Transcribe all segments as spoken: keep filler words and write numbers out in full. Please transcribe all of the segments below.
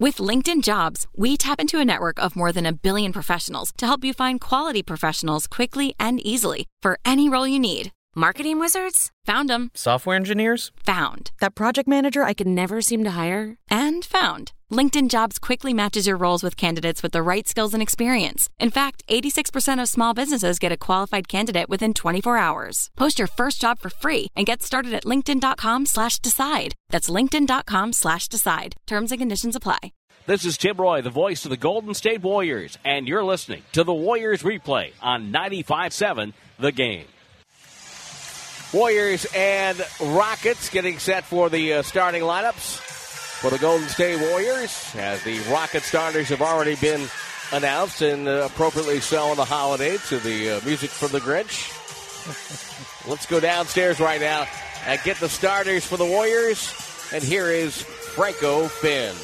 With LinkedIn Jobs, we tap into a network of more than a billion professionals to help you find quality professionals quickly and easily for any role you need. Marketing wizards? Found them. Software engineers? Found. That project manager I could never seem to hire? And found. LinkedIn Jobs quickly matches your roles with candidates with the right skills and experience. In fact, eighty-six percent of small businesses get a qualified candidate within twenty-four hours. Post your first job for free and get started at linkedin.com slash decide. That's linkedin.com slash decide. Terms and conditions apply. This is Tim Roy, the voice of the Golden State Warriors, and you're listening to the Warriors Replay on ninety-five point seven The Game. Warriors and Rockets getting set for the uh, starting lineups for the Golden State Warriors, as the Rocket starters have already been announced, and uh, appropriately so on the holiday to the uh, music from the Grinch. Let's go downstairs right now and get the starters for the Warriors, and here is Franco Finn.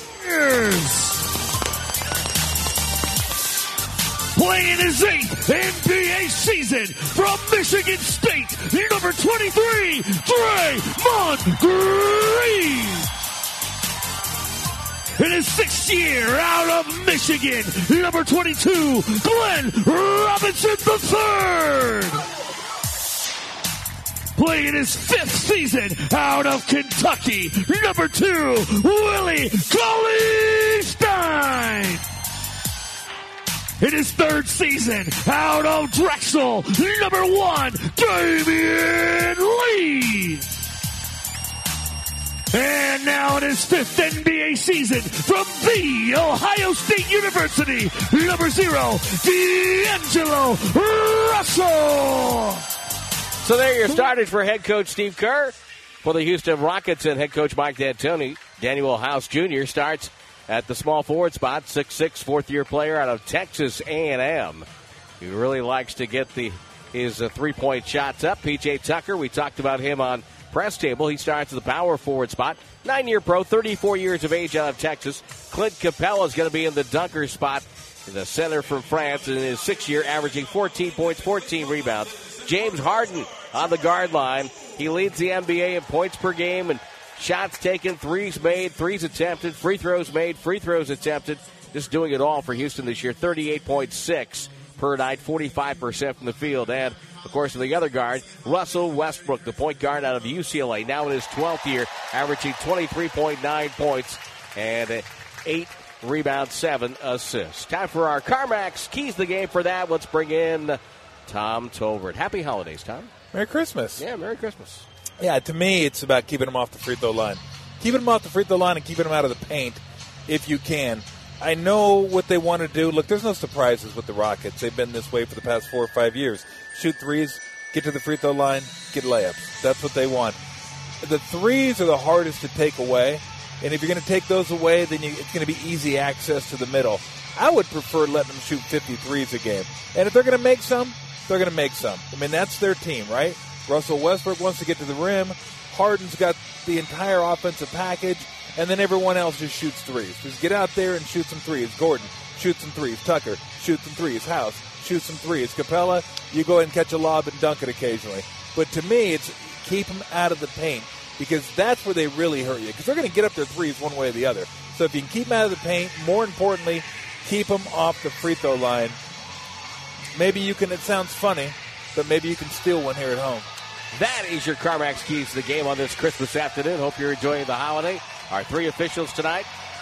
Playing his eighth N B A season from Michigan State, number twenty-three, Draymond Green. In his sixth year out of Michigan, number twenty-two, Glenn Robinson the third. Playing his fifth season out of Kentucky, number two, Willie Cauley-Stein. In his third season out of Drexel, number one, Damian Lee. And now in his fifth N B A season from the Ohio State University, number zero, D'Angelo Russell. So there are your starters for head coach Steve Kerr. For the Houston Rockets and head coach Mike D'Antoni, Daniel House Junior starts at the small forward spot, six six, fourth-year player out of Texas A and M. He really likes to get the his uh, three-point shots up. P J Tucker, we talked about him on Press Table. He starts at the power forward spot. Nine-year pro, thirty-four years of age out of Texas. Clint Capella is going to be in the dunker spot, in the center from France, in his sixth year, averaging fourteen points, fourteen rebounds. James Harden on the guard line. He leads the N B A in points per game and shots taken, threes made, threes attempted, free throws made, free throws attempted. Just doing it all for Houston this year. thirty-eight point six per night, forty-five percent from the field. And, of course, the other guard, Russell Westbrook, the point guard out of U C L A, now in his twelfth year, averaging twenty-three point nine points and eight rebounds, seven assists. Time for our CarMax Keys the Game. For that, let's bring in Tom Tolbert. Happy holidays, Tom. Merry Christmas. Yeah, Merry Christmas. Yeah, to me, it's about keeping them off the free throw line. Keeping them off the free throw line and keeping them out of the paint if you can. I know what they want to do. Look, there's no surprises with the Rockets. They've been this way for the past four or five years. Shoot threes, get to the free throw line, get layups. That's what they want. The threes are the hardest to take away, and if you're going to take those away, then you, it's going to be easy access to the middle. I would prefer letting them shoot fifty threes a game. And if they're going to make some, they're going to make some. I mean, that's their team, right? Russell Westbrook wants to get to the rim. Harden's got the entire offensive package. And then everyone else just shoots threes. Just get out there and shoot some threes. Gordon, shoot some threes. Tucker, shoot some threes. House, shoot some threes. Capella, you go ahead and catch a lob and dunk it occasionally. But to me, it's keep them out of the paint because that's where they really hurt you because they're going to get up their threes one way or the other. So if you can keep them out of the paint, more importantly, keep them off the free throw line. Maybe you can, it sounds funny, but maybe you can steal one here at home. That is your CarMax Keys to the Game on this Christmas afternoon. Hope you're enjoying the holiday. Our three officials tonight,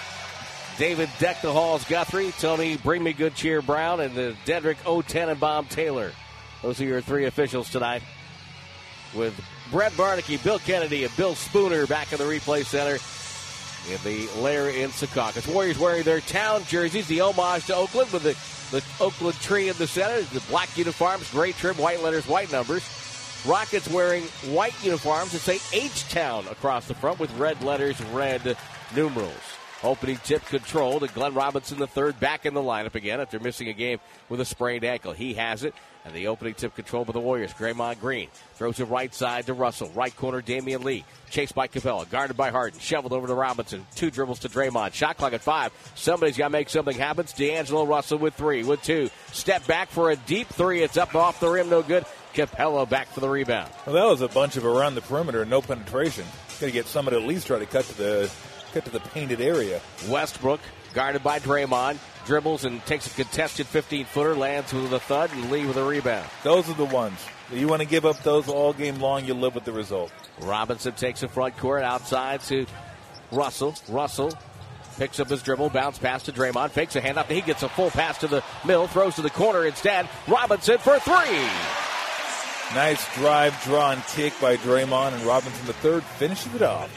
David Deck the Halls Guthrie, Tony Bring Me Good Cheer Brown, and the Dedrick O. Tannenbaum Taylor. Those are your three officials tonight, with Brett Barnaky, Bill Kennedy, and Bill Spooner back in the replay center in the lair in Secaucus. Warriors wearing their town jerseys, the homage to Oakland with the, the Oakland tree in the center, the black uniforms, gray trim, white letters, white numbers. Rockets wearing white uniforms that say H-Town across the front with red letters, red numerals. Opening tip control to Glenn Robinson the third, back in the lineup again after missing a game with a sprained ankle. He has it. And the opening tip control for the Warriors, Draymond Green. Throws it right side to Russell. Right corner, Damian Lee. Chased by Capella. Guarded by Harden. Shoveled over to Robinson. Two dribbles to Draymond. Shot clock at five. Somebody's got to make something happen. D'Angelo Russell with three. With two. Step back for a deep three. It's up off the rim. No good. Capella back for the rebound. Well, that was a bunch of around the perimeter and no penetration. Got to get someone to at least try to cut to the cut to the painted area. Westbrook Guarded by Draymond. Dribbles and takes a contested fifteen-footer. Lands with a thud, and Lee with a rebound. Those are the ones. You want to give up those all game long, you live with the result. Robinson takes the front court outside to Russell. Russell picks up his dribble, bounce pass to Draymond, fakes a handoff. He gets a full pass to the middle, throws to the corner instead. Robinson for three. Nice drive, draw, and kick by Draymond, and Robinson the third finishes it off.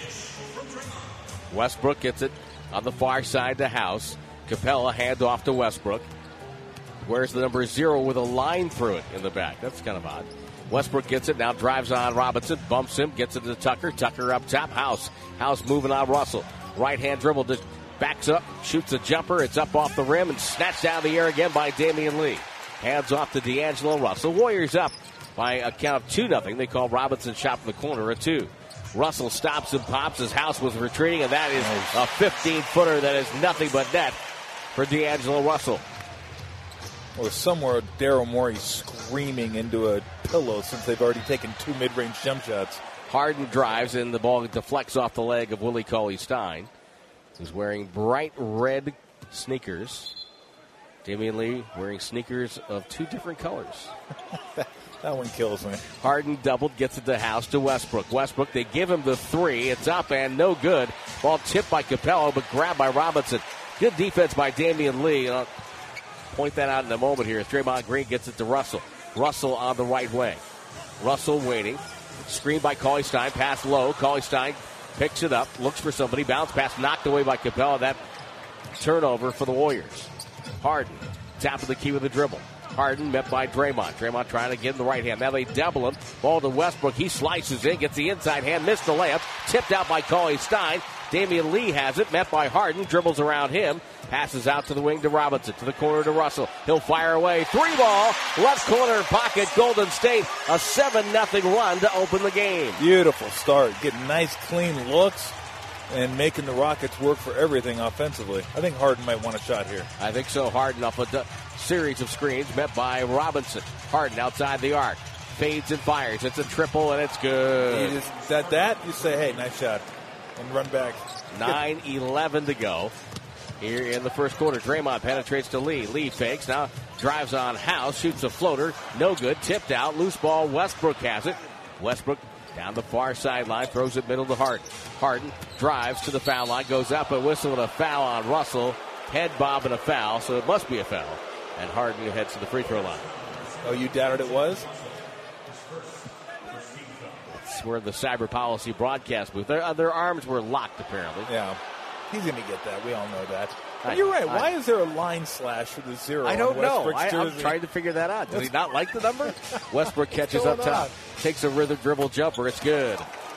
Westbrook gets it on the far side to House. Capella hand off to Westbrook. Where's the number zero with a line through it in the back? That's kind of odd. Westbrook gets it, now drives on Robinson, bumps him, gets it to Tucker. Tucker up top, House. House moving on Russell. Right-hand dribble, just backs up, shoots a jumper. It's up off the rim and snatched out of the air again by Damian Lee. Hands off to D'Angelo Russell. Warriors up by a count of two nothing. They call Robinson shot from the corner a two. Russell stops and pops. His House was retreating, and that is a fifteen-footer that is nothing but net for D'Angelo Russell. Or somewhere Daryl Morey screaming into a pillow since they've already taken two mid-range jump shots. Harden drives, and the ball deflects off the leg of Willie Cauley-Stein, who's wearing bright red sneakers. Damian Lee wearing sneakers of two different colors. that, that one kills me. Harden doubled, gets it to House to Westbrook. Westbrook, they give him the three. It's up and no good. Ball tipped by Capello, but grabbed by Robinson. Good defense by Damian Lee. And I'll point that out in a moment here as Draymond Green gets it to Russell. Russell on the right wing. Russell waiting. Screened by Cauley-Stein. Pass low. Cauley-Stein picks it up. Looks for somebody. Bounce pass knocked away by Capella. That turnover for the Warriors. Harden. Top of the key with a dribble. Harden met by Draymond. Draymond trying to get in the right hand. Now they double him. Ball to Westbrook. He slices in. Gets the inside hand. Missed the layup. Tipped out by Cauley-Stein. Damian Lee has it. Met by Harden. Dribbles around him. Passes out to the wing to Robinson. To the corner to Russell. He'll fire away. Three ball. Left corner pocket. Golden State. A seven nothing run to open the game. Beautiful start. Getting nice, clean looks and making the Rockets work for everything offensively. I think Harden might want a shot here. I think so. Harden off a d- series of screens met by Robinson. Harden outside the arc. Fades and fires. It's a triple, and it's good. You just, that, that, you say, hey, nice shot. And run back. nine eleven to go here in the first quarter. Draymond penetrates to Lee. Lee fakes. Now drives on House. Shoots a floater. No good. Tipped out. Loose ball. Westbrook has it. Westbrook down the far sideline. Throws it middle to Harden. Harden drives to the foul line. Goes up and whistle and a foul on Russell. Head bob and a foul. So it must be a foul. And Harden heads to the free throw line. Oh, you doubted it was? That's where the Cyber Policy broadcast booth. Their, their arms were locked, apparently. Yeah. He's going to get that. We all know that. I, you're right. I, Why is there a line slash for the zero? I don't on know. I, I'm trying to figure that out. Does he not like the number? Westbrook catches up top. On? Takes a rhythm dribble jumper. It's good.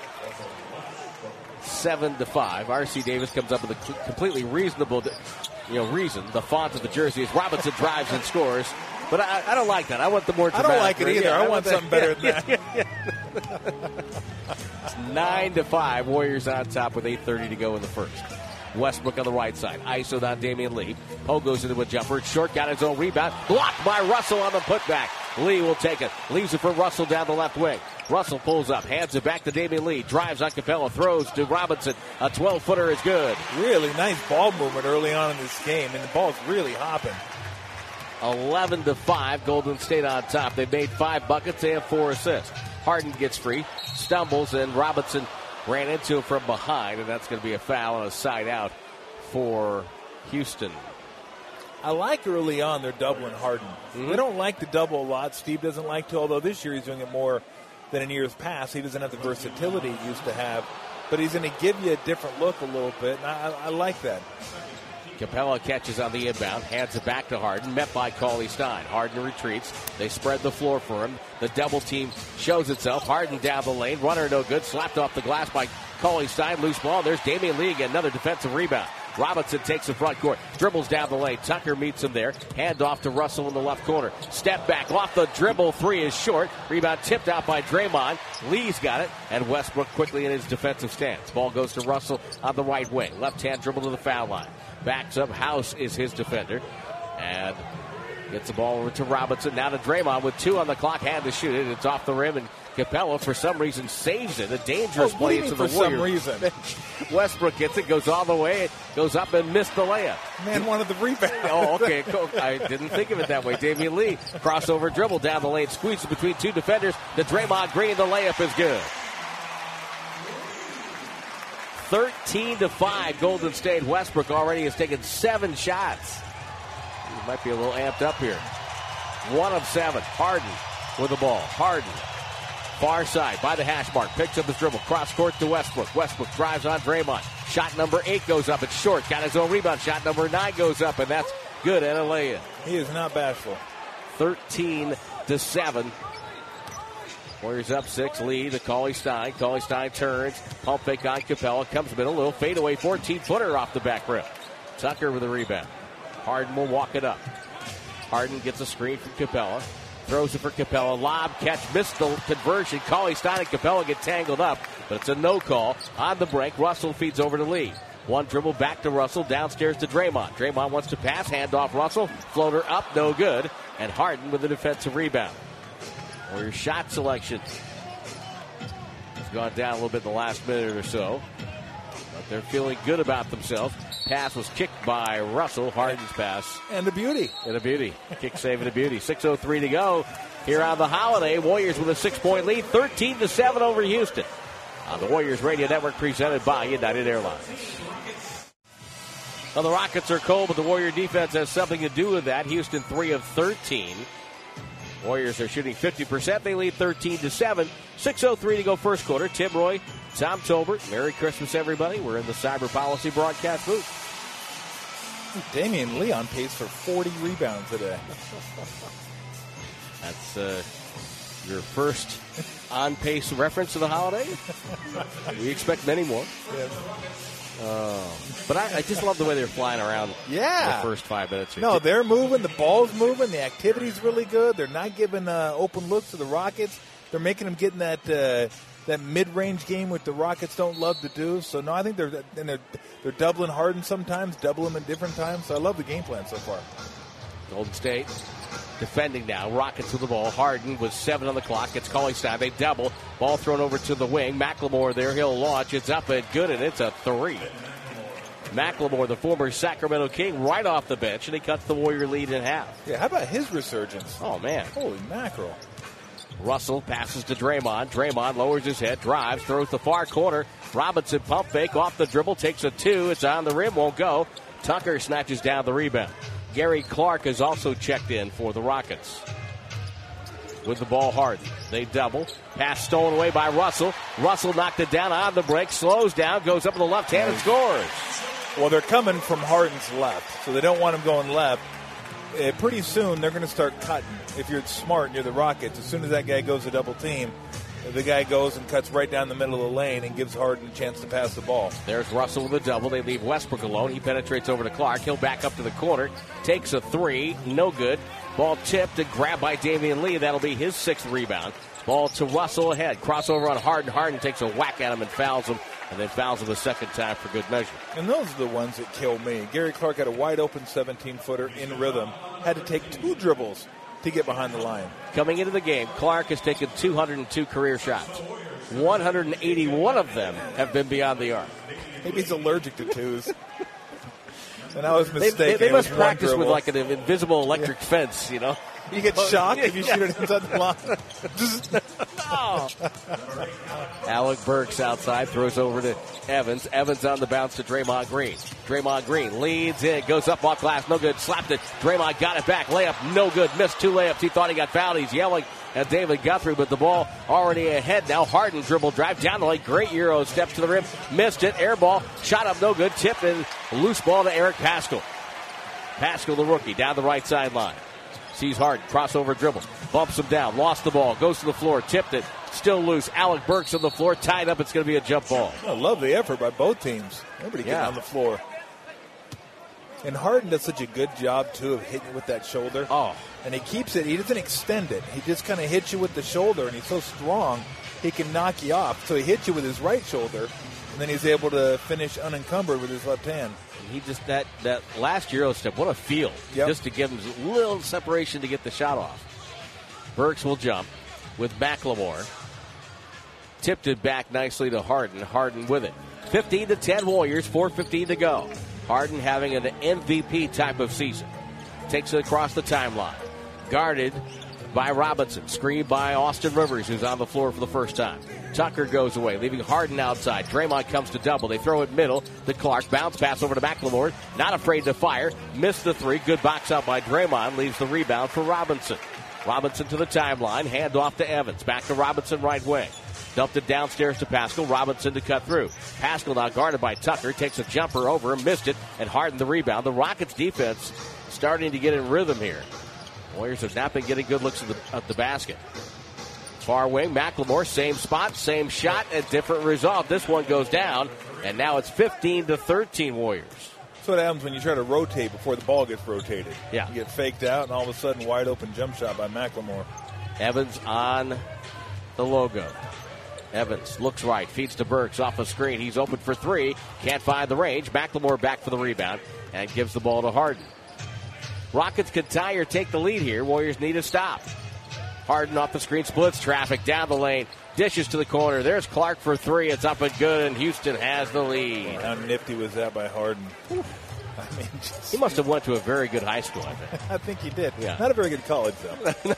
Seven to five. R C Davis comes up with a completely reasonable, you know, reason. The font of the jersey is Robinson drives and scores. But I, I don't like that. I want the more dramatic. I don't like it either. Yeah, I, I want that. something better yeah, than yeah, that. Yeah. It's nine to five. Warriors on top with eight thirty to go in the first. Westbrook on the right side. I S O'd on Damian Lee. Poe goes into a jumper. It's short. Got his own rebound. Blocked by Russell on the putback. Lee will take it. Leaves it for Russell down the left wing. Russell pulls up. Hands it back to Damian Lee. Drives on Capella. Throws to Robinson. A twelve-footer is good. Really nice ball movement early on in this game. And the ball's really hopping. eleven to five. Golden State on top. They made five buckets. They have four assists. Harden gets free. Stumbles. And Robinson ran into him from behind, and that's going to be a foul and a side out for Houston. I like early on they're doubling Harden. Mm-hmm. They don't like to double a lot. Steve doesn't like to, although this year he's doing it more than in years past. He doesn't have the versatility he used to have, but he's going to give you a different look a little bit, and I, I like that. Capella catches on the inbound, hands it back to Harden, met by Cauley-Stein. Harden retreats. They spread the floor for him. The double team shows itself. Harden down the lane. Runner no good. Slapped off the glass by Cauley-Stein. Loose ball. There's Damian Lee again. Another defensive rebound. Robinson takes the front court. Dribbles down the lane. Tucker meets him there. Hand off to Russell in the left corner. Step back off the dribble. Three is short. Rebound tipped out by Draymond. Lee's got it. And Westbrook quickly in his defensive stance. Ball goes to Russell on the right wing. Left hand dribble to the foul line. Backs up. House is his defender. And gets the ball over to Robinson. Now to Draymond with two on the clock. Had to shoot it. It's off the rim and Capella, for some reason, saves it. A dangerous oh, play into the for Warrior. some reason. Westbrook gets it, goes all the way, goes up and missed the layup. Man wanted the rebound. Oh, okay. Cool. I didn't think of it that way. Damian Lee, crossover dribble down the lane, squeezes between two defenders. The Draymond Green, the layup is good. thirteen to five, Golden State. Westbrook already has taken seven shots. He might be a little amped up here. One of seven. Harden with the ball. Harden. Far side by the hash mark. Picks up his dribble. Cross court to Westbrook. Westbrook drives on Draymond. Shot number eight goes up. It's short. Got his own rebound. Shot number nine goes up, and that's good and a lay-in. He is not bashful. thirteen to seven. Warriors up six. Lee to Cauley Stein. Cauley Stein turns. Pump fake on Capella. Comes middle. Little fadeaway fourteen-footer off the back rim. Tucker with the rebound. Harden will walk it up. Harden gets a screen from Capella. Throws it for Capella. Lob catch. Missed the conversion. Cauley Stein and Capella get tangled up. But it's a no call. On the break, Russell feeds over to Lee. One dribble back to Russell. Downstairs to Draymond. Draymond wants to pass. Hand off Russell. Floater up. No good. And Harden with the defensive rebound. Warriors shot selection has gone down a little bit in the last minute or so. But they're feeling good about themselves. Pass was kicked by Russell. Harden's pass. And a beauty. And a beauty. Kick save and a beauty. six oh three to go here on the Holiday. Warriors with a six-point lead. thirteen to seven over Houston. On the Warriors Radio Network presented by United Airlines. Well, the Rockets are cold, but the Warrior defense has something to do with that. Houston three of thirteen. Warriors are shooting fifty percent. They lead thirteen to seven. six oh three to go first quarter. Tim Roy, Tom Tolbert. Merry Christmas, everybody. We're in the Cyber Policy broadcast booth. Damian Lee on pace for forty rebounds today. That's uh, your first on-pace reference to the Holiday. We expect many more. Yeah. Uh, but I, I just love the way they're flying around yeah. the first five minutes. Here. No, they're moving. The ball's moving. The activity's really good. They're not giving uh, open looks to the Rockets. They're making them get in that uh, that mid-range game, which the Rockets don't love to do. So, no, I think they're and they're, they're doubling Harden sometimes, doubling him at different times. So I love the game plan so far. Golden State defending now. Rockets with the ball. Harden with seven on the clock. Gets Cauley Stein. They double. Ball thrown over to the wing. McLemore there. He'll launch. It's up and good, and it's a three. McLemore, the former Sacramento King, right off the bench, and he cuts the Warrior lead in half. Yeah, how about his resurgence? Oh, man. Holy mackerel. Russell passes to Draymond. Draymond lowers his head, drives, throws the far corner. Robinson pump fake off the dribble, takes a two. It's on the rim, won't go. Tucker snatches down the rebound. Gary Clark is also checked in for the Rockets. With the ball, Harden. They double. Pass stolen away by Russell. Russell knocked it down on the break. Slows down. Goes up to the left hand and scores. Well, they're coming from Harden's left, so they don't want him going left. Uh, pretty soon, they're going to start cutting. If you're smart and you're the Rockets, as soon as that guy goes to double team, the guy goes and cuts right down the middle of the lane and gives Harden a chance to pass the ball. There's Russell with a double. They leave Westbrook alone. He penetrates over to Clark. He'll back up to the corner. Takes a three. No good. Ball tipped and grabbed by Damian Lee. That'll be his sixth rebound. Ball to Russell ahead. Crossover on Harden. Harden takes a whack at him and fouls him. And then fouls him a second time for good measure. And those are the ones that kill me. Gary Clark had a wide-open seventeen-footer in rhythm. Had to take two dribbles to get behind the line. Coming into the game, Clark has taken two hundred two career shots. one hundred eighty-one of them have been beyond the arc. Maybe he's allergic to twos. And I was mistaken. They, they, they must practice with like an invisible electric yeah. fence, you know. You get shocked if you shoot it inside the line. Oh. Alec Burks outside, throws over to Evans. Evans on the bounce to Draymond Green. Draymond Green leads in, goes up off glass, no good, slapped it. Draymond got it back, layup, no good, missed two layups. He thought he got fouled. He's yelling at David Guthrie, but the ball already ahead now. Harden dribble drive down the lane, great Euro, steps to the rim, missed it, air ball, shot up, no good, tip and loose ball to Eric Paschall. Paschall, the rookie, down the right sideline. Sees Harden, crossover dribble, bumps him down, lost the ball, goes to the floor, tipped it, still loose. Alec Burks on the floor, tied up. It's going to be a jump ball. I love the effort by both teams. Everybody getting yeah. on the floor. And Harden does such a good job, too, of hitting with that shoulder. Oh. And he keeps it. He doesn't extend it. He just kind of hits you with the shoulder, and he's so strong, he can knock you off. So he hits you with his right shoulder, and then he's able to finish unencumbered with his left hand. He just, that, that last Euro step, what a feel. Yep. Just to give him a little separation to get the shot off. Burks will jump with McLemore. Tipped it back nicely to Harden. Harden with it. fifteen to ten Warriors, four fifteen to go. Harden having an M V P type of season. Takes it across the timeline. Guarded by Robinson. Screened by Austin Rivers, who's on the floor for the first time. Tucker goes away, leaving Harden outside. Draymond comes to double. They throw it middle to Clark. Bounce pass over to McLemore. Not afraid to fire. Missed the three. Good box out by Draymond. Leaves the rebound for Robinson. Robinson to the timeline. Hand off to Evans. Back to Robinson right wing. Dumped it downstairs to Pascal. Robinson to cut through. Pascal now guarded by Tucker. Takes a jumper over him. Missed it. And Harden the rebound. The Rockets defense starting to get in rhythm here. Warriors have not been getting good looks at the, at the basket. Far wing, McLemore, same spot, same shot, and different result. This one goes down, and now it's fifteen to thirteen Warriors. That's what happens when you try to rotate before the ball gets rotated. Yeah. You get faked out, and all of a sudden, wide open jump shot by McLemore. Evans on the logo. Evans looks right, feeds to Burks off a screen. He's open for three, can't find the range. McLemore back for the rebound, and gives the ball to Harden. Rockets can tie or take the lead here. Warriors need a stop. Harden off the screen, splits traffic down the lane, dishes to the corner. There's Clark for three. It's up and good, and Houston has the lead. How nifty was that by Harden? I mean, just, he must have went to a very good high school, I think. I think he did. Yeah. Not a very good college, though.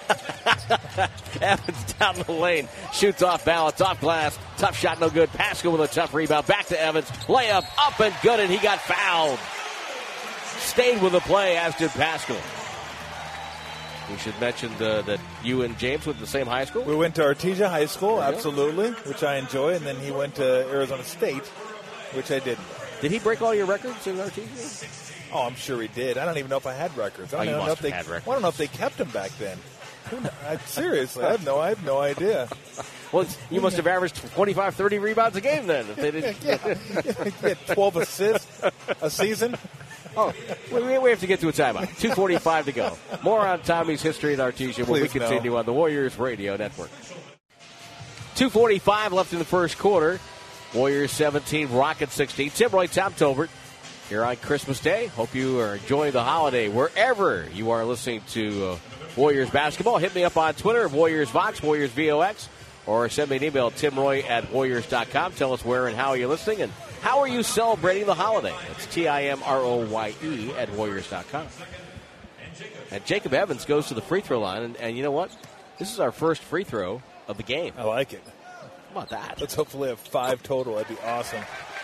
Evans down the lane, shoots off balance, off glass. Tough shot, no good. Pascal with a tough rebound. Back to Evans. Layup up and good, and he got fouled. Stayed with the play, as did Pascal. We should mention the, that you and James went to the same high school? We went to Artesia High School, absolutely, which I enjoy, and then he went to Arizona State, which I didn't. Did he break all your records in Artesia? Oh, I'm sure he did. I don't even know if I had records. I don't, oh, you know, must if they, have had records. I don't know if they kept them back then. I, seriously, I have no, I have no idea. Well, you must have averaged twenty-five, thirty rebounds a game then. If they didn't. yeah, yeah, twelve assists a season. Oh, we, we have to get to a timeout. two forty-five to go. More on Tommy's history at Artesia when we continue no. on the Warriors Radio Network. two forty-five left in the first quarter. Warriors seventeen, Rockets sixteen. Tim Roy, Tom Tolbert here on Christmas Day. Hope you are enjoying the holiday wherever you are listening to uh, Warriors basketball. Hit me up on Twitter, Warriors Vox, Warriors V O X, or send me an email, timroy at warriors dot com. Tell us where and how you're listening and how are you celebrating the holiday. It's T I M R O Y E at warriors dot com. And Jacob Evans goes to the free throw line, and, and you know what? This is our first free throw of the game. I like it. How about that? Let's hopefully have five total. That'd be awesome.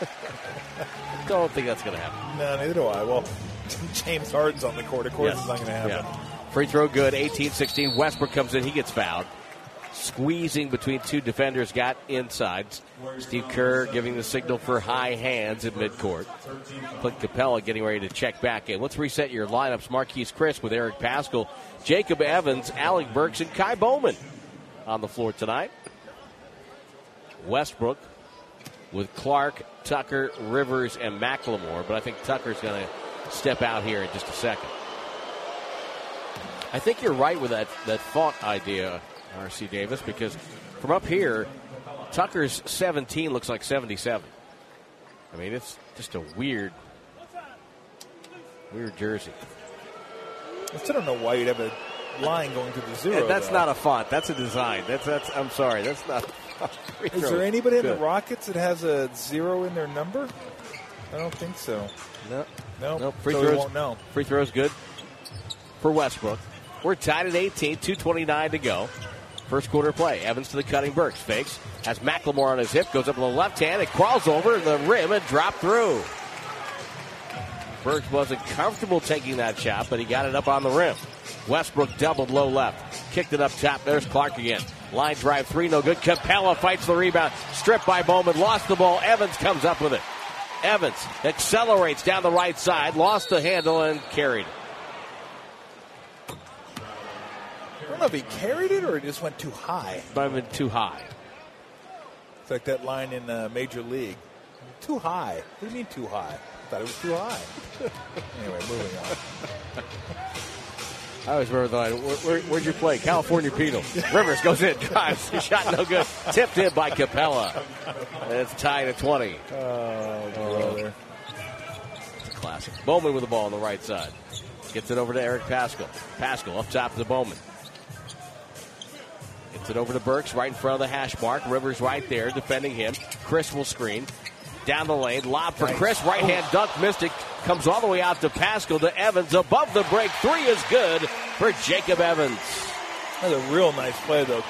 Don't think that's going to happen. No, neither do I. Well, James Harden's on the court. Of course Yes. it's not going to happen. Yeah. Free throw good, eighteen sixteen. Westbrook comes in. He gets fouled. Squeezing between two defenders, got inside. Steve Kerr giving the signal for high hands in midcourt. Clint Capella getting ready to check back in. Let's reset your lineups. Marquise Chris with Eric Pascal, Jacob Evans, Alec Burks, and Kai Bowman on the floor tonight. Westbrook with Clark, Tucker, Rivers, and McLemore. But I think Tucker's going to step out here in just a second. I think you're right with that, that font idea, R C Davis, because from up here, Tucker's seventeen looks like seventy-seven. I mean, it's just a weird, weird jersey. I still don't know why you'd have a line going to the zero. And that's though. not a font. That's a design. That's that's. I'm sorry. That's not. Is there anybody in Good. the Rockets that has a zero in their number? I don't think so. No. No. No. Free so we throws. won't know. Free throws good for Westbrook. We're tied at eighteen. two twenty-nine to go. First quarter play. Evans to the cutting Burks. Fakes. Has McLemore on his hip. Goes up with the left hand. It crawls over the rim and dropped through. Burks wasn't comfortable taking that shot, but he got it up on the rim. Westbrook doubled low left. Kicked it up top. There's Clark again. Line drive three, no good. Capella fights the rebound. Stripped by Bowman. Lost the ball. Evans comes up with it. Evans accelerates down the right side. Lost the handle and carried it. I don't know if he carried it or he just went too high. Might have been too high. It's like that line in uh, Major League. Too high. What do you mean too high? I thought it was too high. Anyway, moving on. I always remember the line, where, where, where'd you play? California Penal. Rivers goes in, drives, shot no good. Tipped in by Capella. And it's tied at twenty. Oh, brother. It's a classic. Bowman with the ball on the right side. Gets it over to Eric Pascal. Pascal up top to Bowman. Gets it over to Burks right in front of the hash mark. Rivers right there defending him. Chris will screen. Down the lane. Lob for Chris. Right hand dunk. Missed it. Comes all the way out to Pascal to Evans. Above the break. Three is good for Jacob Evans. That's a real nice play, though.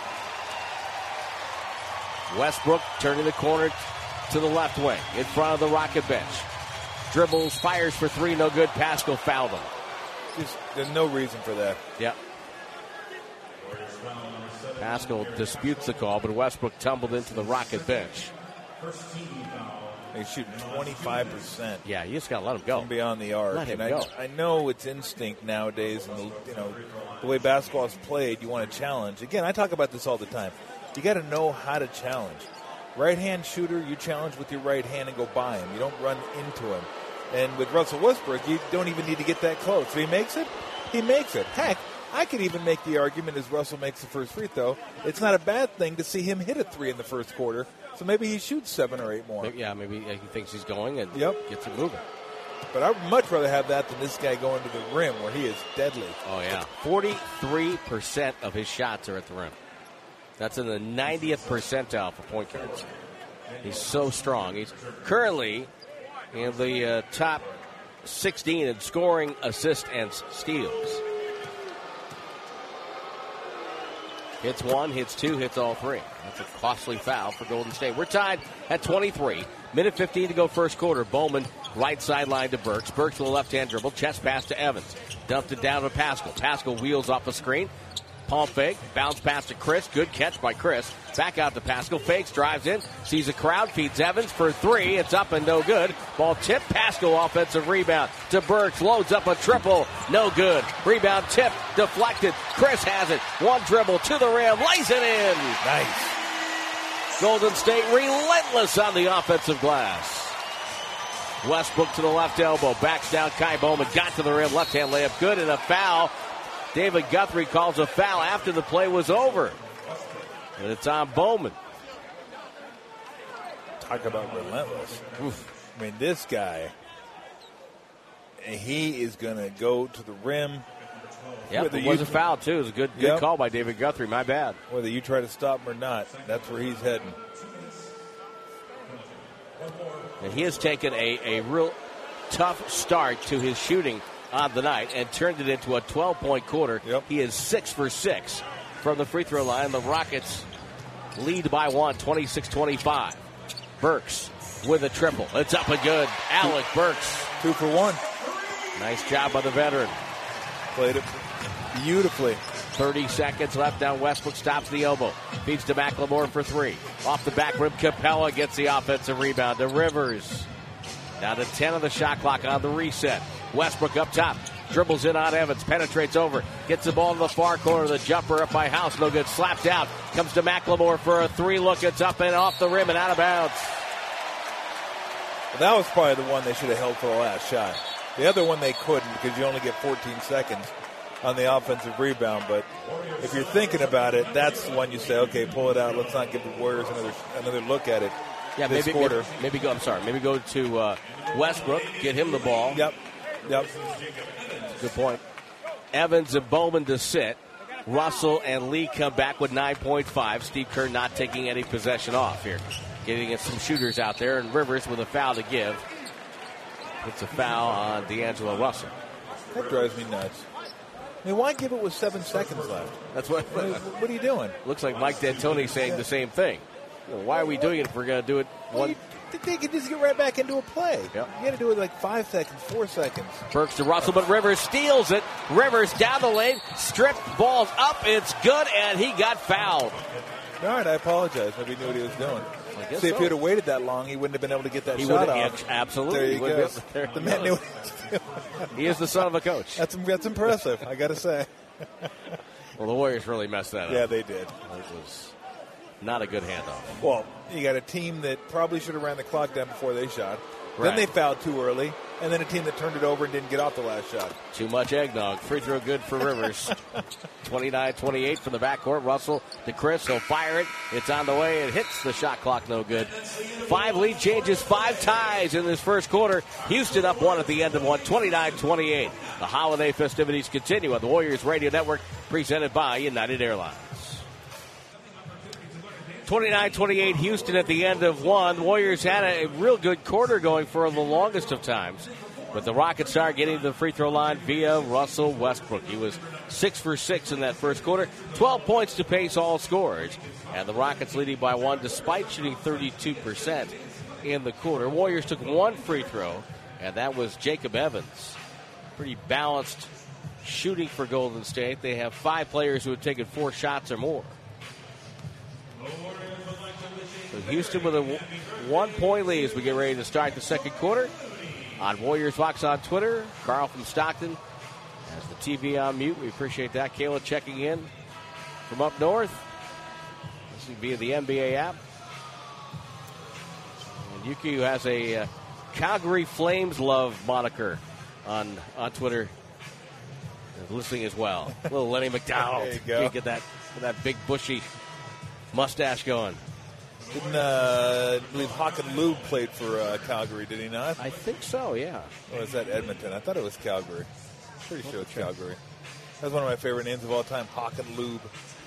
Westbrook turning the corner to the left wing. In front of the Rocket bench. Dribbles. Fires for three. No good. Pascal fouled him. Just, there's no reason for that. Yep. Pascal disputes the call, but Westbrook tumbled into the Rocket bench. He's shooting twenty-five percent. Yeah, you just got to let him go. From beyond the arc. Let him and go. I, I know it's instinct nowadays, and the, you know the way basketball is played. You want to challenge. Again, I talk about this all the time. You got to know how to challenge. Right-hand shooter, you challenge with your right hand and go by him. You don't run into him. And with Russell Westbrook, you don't even need to get that close. If he makes it, he makes it. Heck, I could even make the argument as Russell makes the first free throw. It's not a bad thing to see him hit a three in the first quarter. So maybe he shoots seven or eight more. Yeah, maybe he thinks he's going and yep. gets it moving. But I would much rather have that than this guy going to the rim where he is deadly. Oh, yeah. forty-three percent of his shots are at the rim. That's in the ninetieth percentile for point guards. He's so strong. He's currently in the uh, top sixteen in scoring, assists, and steals. Hits one, hits two, hits all three. That's a costly foul for Golden State. We're tied at twenty-three. Minute fifteen to go first quarter. Bowman, right sideline to Burks. Burks with a left-hand dribble. Chest pass to Evans. Dumped it down to Pascal. Pascal wheels off a screen. Palm fake. Bounce pass to Chris. Good catch by Chris. Back out to Pascal. Fakes, drives in. Sees a crowd. Feeds Evans for three. It's up and no good. Ball tipped. Pascal offensive rebound to Burks. Loads up a triple. No good. Rebound tipped. Deflected. Chris has it. One dribble to the rim. Lays it in. Nice. Golden State relentless on the offensive glass. Westbrook to the left elbow. Backs down. Kai Bowman got to the rim. Left-hand layup. Good and a foul. David Guthrie calls a foul after the play was over. And it's on Bowman. Talk about relentless. Oof. I mean, this guy, he is going to go to the rim. Yeah, it was a foul, too. It was a good, good yep. call by David Guthrie. My bad. Whether you try to stop him or not, that's where he's heading. And he has taken a, a real tough start to his shooting on the night and turned it into a twelve-point quarter. Yep. He is six for six from the free throw line. The Rockets lead by one, twenty-six twenty-five. Burks with a triple. It's up and good. Alec Burks. Two for one. Nice job by the veteran. Played it beautifully. thirty seconds left. Down Westbrook stops the elbow. Feeds to McLemore for three. Off the back rim, Capella gets the offensive rebound to Rivers. Down to ten of the shot clock on the reset. Westbrook up top. Dribbles in on Evans. Penetrates over. Gets the ball to the far corner. The jumper up by House. No good. Slapped out. Comes to McLemore for a three. Look, it's up and off the rim and out of bounds. That was probably the one they should have held for the last shot. The other one they couldn't because you only get fourteen seconds on the offensive rebound. But if you're thinking about it, that's the one you say, okay, pull it out. Let's not give the Warriors another another look at it. Yeah, this maybe, quarter. maybe maybe go. I'm sorry. Maybe go to uh, Westbrook. Get him the ball. Yep. Yep. Good point. Evans and Bowman to sit. Russell and Lee come back with nine point five. Steve Kerr not taking any possession off here. Getting some shooters out there, and Rivers with a foul to give. It's a foul on D'Angelo Russell. That drives me nuts. I mean, why give it with seven seconds left? That's what. What, what are you doing? Looks like Mike D'Antoni saying the same thing. You know, why are we doing it if we're going to do it well, one? You, they can just get right back into a play. Yep. You got to do it like five seconds, four seconds. Burks to Russell, but Rivers steals it. Rivers down the lane, stripped, balls up. It's good, and he got fouled. All right, I apologize. Maybe he knew what he was doing. See, so. if he would have waited that long, he wouldn't have been able to get that he shot off. Absolutely. There you go. There the he man knew goes. what he was doing. He is the son of a coach. That's, that's impressive, I got to say. Well, the Warriors really messed that up. Yeah, they did. It was not a good handoff. Well, you got a team that probably should have ran the clock down before they shot. Right. Then they fouled too early. And then a team that turned it over and didn't get off the last shot. Too much eggnog. Free throw good for Rivers. twenty-nine twenty-eight from the backcourt. Russell to Chris. He'll fire it. It's on the way. It hits the shot clock. No good. Five lead changes. Five ties in this first quarter. Houston up one at the end of one. twenty-nine twenty-eight. The holiday festivities continue on the Warriors Radio Network, presented by United Airlines. twenty-nine twenty-eight Houston at the end of one. Warriors had a real good quarter going for the longest of times. But the Rockets start getting to the free throw line via Russell Westbrook. He was six for six in that first quarter. twelve points to pace all scores. And the Rockets leading by one despite shooting thirty-two percent in the quarter. Warriors took one free throw, and that was Jacob Evans. Pretty balanced shooting for Golden State. They have five players who have taken four shots or more. So Houston with a one-point lead as we get ready to start the second quarter. On Warriors Vox on Twitter, Carl from Stockton has the T V on mute. We appreciate that. Kayla checking in from up north. Listening via the N B A app. And Yuki, who has a uh, Calgary Flames love moniker on, on Twitter, is listening as well. A little Lenny McDonald. There you go. Get that, get that big bushy mustache going. Didn't uh, I believe Hakan Lube played for uh, Calgary, did he not? I think so, yeah. Or was that Edmonton? I thought it was Calgary. Pretty sure it's Calgary. That's one of my favorite names of all time, Hakan Lube.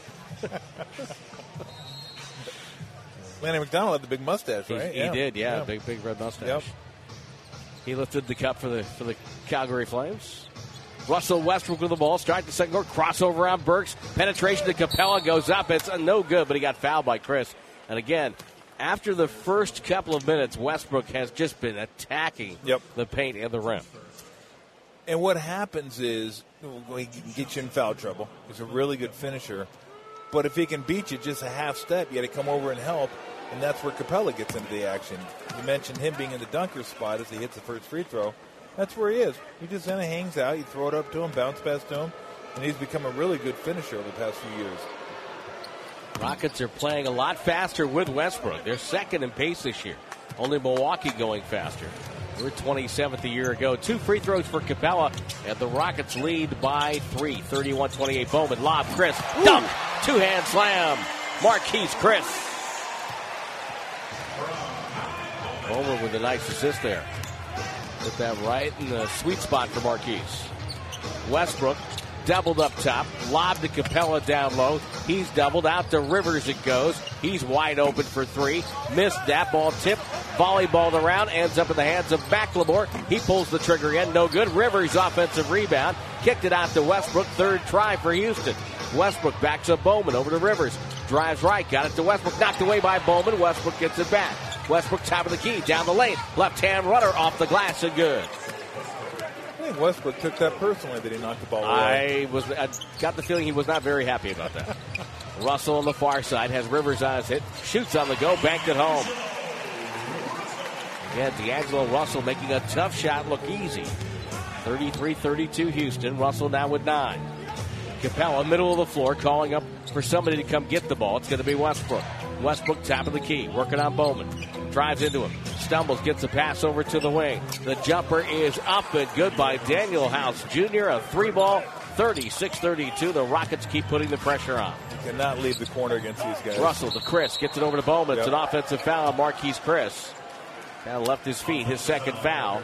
Lanny McDonald had the big mustache, right? He, yeah. he did, yeah, yeah. Big, big red mustache. Yep. He lifted the cup for the for the Calgary Flames. Russell Westbrook with the ball. Strike the second quarter. Crossover on Burks. Penetration to Capella goes up. It's uh, no good, but he got fouled by Chris. And again, after the first couple of minutes, Westbrook has just been attacking yep. the paint and the rim. And what happens is he can get you in foul trouble. He's a really good finisher. But if he can beat you just a half step, you got to come over and help. And that's where Capella gets into the action. You mentioned him being in the dunker spot as he hits the first free throw. That's where he is. He just kind of hangs out. You throw it up to him, bounce pass to him. And he's become a really good finisher over the past few years. Rockets are playing a lot faster with Westbrook. They're second in pace this year. Only Milwaukee going faster. They were twenty-seventh a year ago. Two free throws for Capella, and the Rockets lead by three. thirty-one twenty-eight Bowman. Lob, Chris. Ooh. Dunk. Two-hand slam. Marquise Chris. Bowman with a nice assist there. Put that right in the sweet spot for Marquise. Westbrook doubled up top, lobbed to Capella down low. He's doubled out to Rivers. It goes. He's wide open for three. Missed that ball. Tipped, volleyballed around, ends up in the hands of McLemore. He pulls the trigger in. No good. Rivers offensive rebound. Kicked it out to Westbrook. Third try for Houston. Westbrook backs up Bowman over to Rivers. Drives right. Got it to Westbrook. Knocked away by Bowman. Westbrook gets it back. Westbrook top of the key. Down the lane. Left-hand runner off the glass and good. I think Westbrook took that personally that he knocked the ball away. I was I got the feeling he was not very happy about that. Russell on the far side has Rivers on his hit. Shoots on the go. Banked it home. Again, D'Angelo Russell making a tough shot look easy. thirty-three thirty-two Houston. Russell now with nine. Capella, middle of the floor, calling up for somebody to come get the ball. It's going to be Westbrook. Westbrook, top of the key, working on Bowman. Drives into him. Stumbles, gets a pass over to the wing. The jumper is up and good by Daniel House Junior A three ball, thirty-six thirty-two. The Rockets keep putting the pressure on. You cannot leave the corner against these guys. Russell to Chris, gets it over to Bowman. Yep. It's an offensive foul on Marquise Chris. Kind of left his feet, his second foul.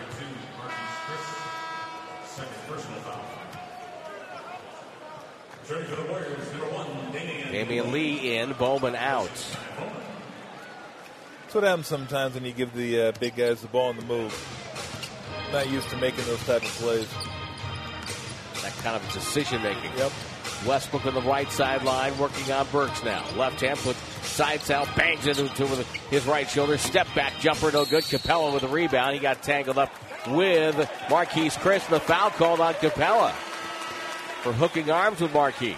Damian Lee in, Bowman out. That's what happens sometimes when you give the uh, big guys the ball in the move. Not used to making those type of plays. That kind of decision making. Yep. Westbrook on the right sideline, working on Burks now. Left hand put sides out, bangs into it with his right shoulder. Step back jumper, no good. Capella with a rebound. He got tangled up with Marquise Chris. The foul called on Capella for hooking arms with Marquise.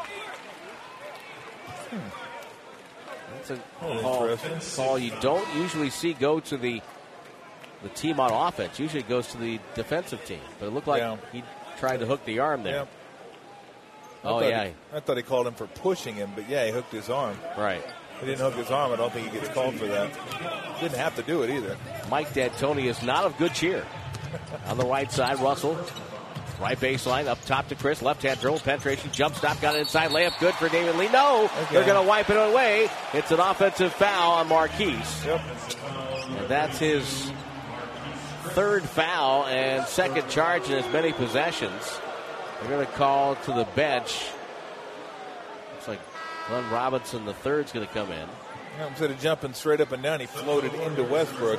That's a call, call you don't usually see go to the the team on offense. Usually it goes to the defensive team. But it looked like yeah. he tried to hook the arm there. Yep. Oh, I yeah. He, I thought he called him for pushing him, but yeah, he hooked his arm. Right. He didn't hook his arm. I don't think he gets called for that. Didn't have to do it either. Mike D'Antoni is not of good cheer. On the right side, Russell. Right baseline, up top to Chris. Left-hand dribble, penetration, jump stop, got it inside. Layup good for Damian Lee. No, okay. They're going to wipe it away. It's an offensive foul on Marquise. Yep. And that's his third foul and second charge in as many possessions. They're going to call to the bench. Looks like Glenn Robinson, the third, is going to come in. Instead of jumping straight up and down, he floated into Westbrook.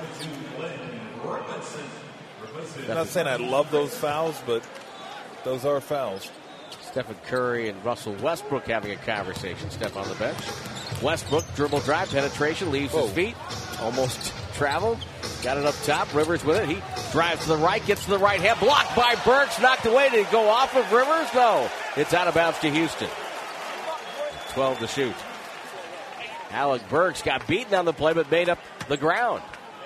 I'm not saying I love those fouls, but those are fouls. Stephen Curry and Russell Westbrook having a conversation. Steph on the bench. Westbrook, dribble drive, penetration, leaves Whoa. his feet. Almost traveled. Got it up top. Rivers with it. He drives to the right, gets to the right hand. Blocked by Burks. Knocked away. Did it go off of Rivers? No. It's out of bounds to Houston. twelve to shoot. Alec Burks got beaten on the play, but made up the ground.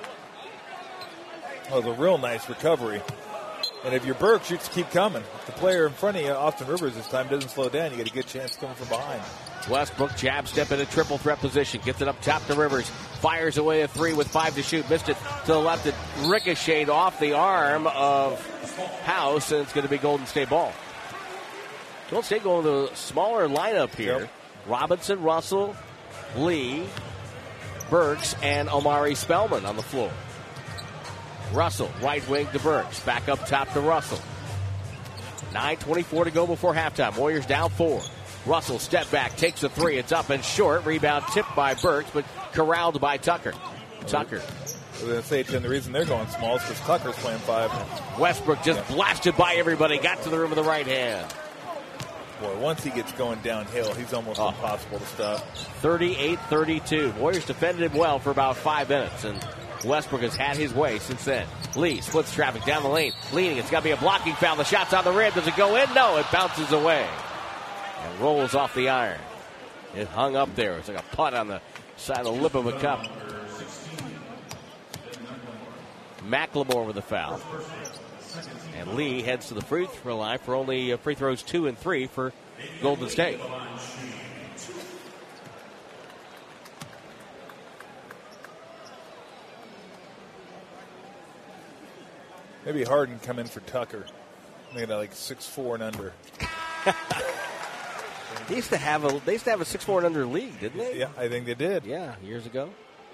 That was a real nice recovery. And if you're Burks, you just keep coming. If the player in front of you, Austin Rivers this time, doesn't slow down, you get a good chance coming from behind. Westbrook jab step in a triple threat position. Gets it up top to Rivers. Fires away a three with five to shoot. Missed it to the left. It ricocheted off the arm of House, and it's going to be Golden State ball. Golden State going to the smaller lineup here. Yep. Robinson, Russell, Lee, Burks, and Omari Spellman on the floor. Russell, right wing to Burks. Back up top to Russell. nine twenty-four to go before halftime. Warriors down four. Russell, step back, takes a three. It's up and short. Rebound tipped by Burks, but corralled by Tucker. Tucker. I was going to say, Tim, the reason they're going small is because Tucker's playing five. Westbrook just yeah. blasted by everybody. Got to the rim with the right hand. Boy, once he gets going downhill, he's almost oh. impossible to stop. thirty-eight thirty-two. Warriors defended him well for about five minutes, and Westbrook has had his way since then. Lee splits traffic down the lane. Leading, it's got to be a blocking foul. The shot's on the rim. Does it go in? No, it bounces away and rolls off the iron. It hung up there. It's like a putt on the side of the lip of a cup. McLemore with the foul. And Lee heads to the free throw line for only free throws two and three for Golden State. Maybe Harden come in for Tucker. Maybe like six four and under. They used to have a they used to have a six four and under league, didn't they? Yeah, I think they did. Yeah, years ago.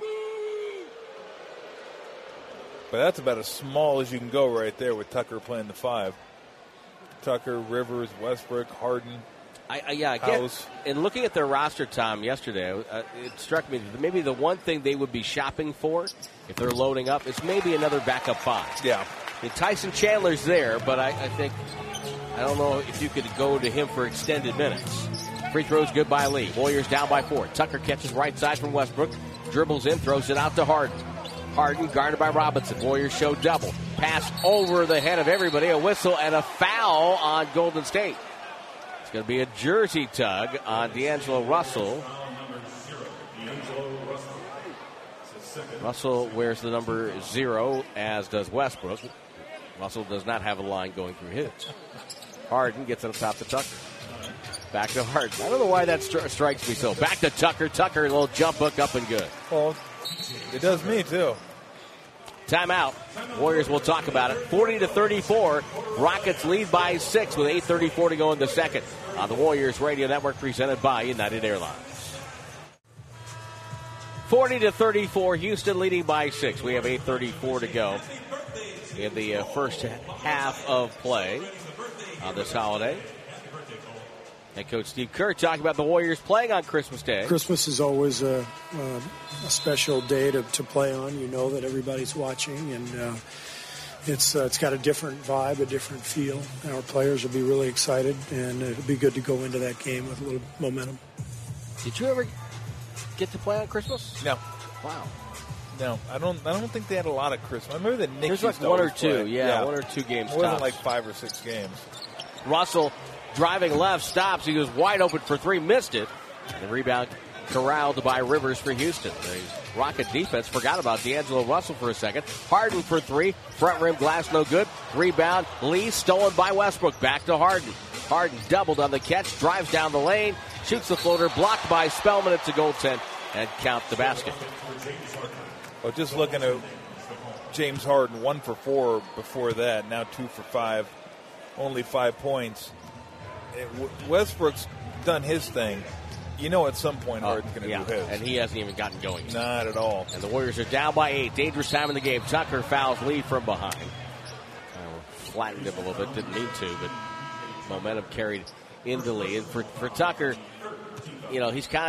But that's about as small as you can go right there with Tucker playing the five. Tucker, Rivers, Westbrook, Harden. I, I, yeah, I guess. And looking at their roster, Tom, yesterday, uh, it struck me that maybe the one thing they would be shopping for if they're loading up is maybe another backup five. Yeah. I mean, Tyson Chandler's there, but I, I think, I don't know if you could go to him for extended minutes. Free throws good by Lee. Warriors down by four. Tucker catches right side from Westbrook, dribbles in, throws it out to Harden. Harden guarded by Robinson. Warriors show double. Pass over the head of everybody. A whistle and a foul on Golden State. It's going to be a jersey tug on D'Angelo Russell. Russell wears the number zero, as does Westbrook. Russell does not have a line going through his. Harden gets it up top to Tucker. Back to Harden. I don't know why that stri- strikes me so. Back to Tucker. Tucker, a little jump hook up and good. Well, it does me too. Timeout. Warriors will talk about it. forty to thirty-four. Rockets lead by six with eight thirty-four to go in the second. On the Warriors Radio Network, presented by United Airlines. forty to thirty-four. Houston leading by six. We have eight thirty-four to go in the uh, first half of play on this holiday. Head coach Steve Kerr talking about the Warriors playing on Christmas Day. Christmas is always a, a, a special day to, to play on. You know that everybody's watching, and uh, it's uh, it's got a different vibe, a different feel. Our players will be really excited, and it'll be good to go into that game with a little momentum. Did you ever get to play on Christmas? No. Wow. No, I don't. I don't think they had a lot of Christmas. I remember the Knicks. There's like one or two, play. yeah, yeah, one or two games. It wasn't tops. like five or six games. Russell driving left, stops. He was wide open for three, missed it. And the rebound corralled by Rivers for Houston. The Rocket defense forgot about D'Angelo Russell for a second. Harden for three, front rim glass no good. Rebound, Lee stolen by Westbrook. Back to Harden. Harden doubled on the catch, drives down the lane, shoots the floater, blocked by Spellman. It's a goaltend, and count the basket. Well, just looking at James Harden, one for four before that, now two for five, only five points. It, Westbrook's done his thing. You know at some point Harden's going to yeah, do his. And he hasn't even gotten going yet. Not at all. And the Warriors are down by eight. Dangerous time in the game. Tucker fouls Lee from behind. Uh, flattened him a little bit. Didn't need to, but momentum carried into Lee. And for, for Tucker, you know, he's kind of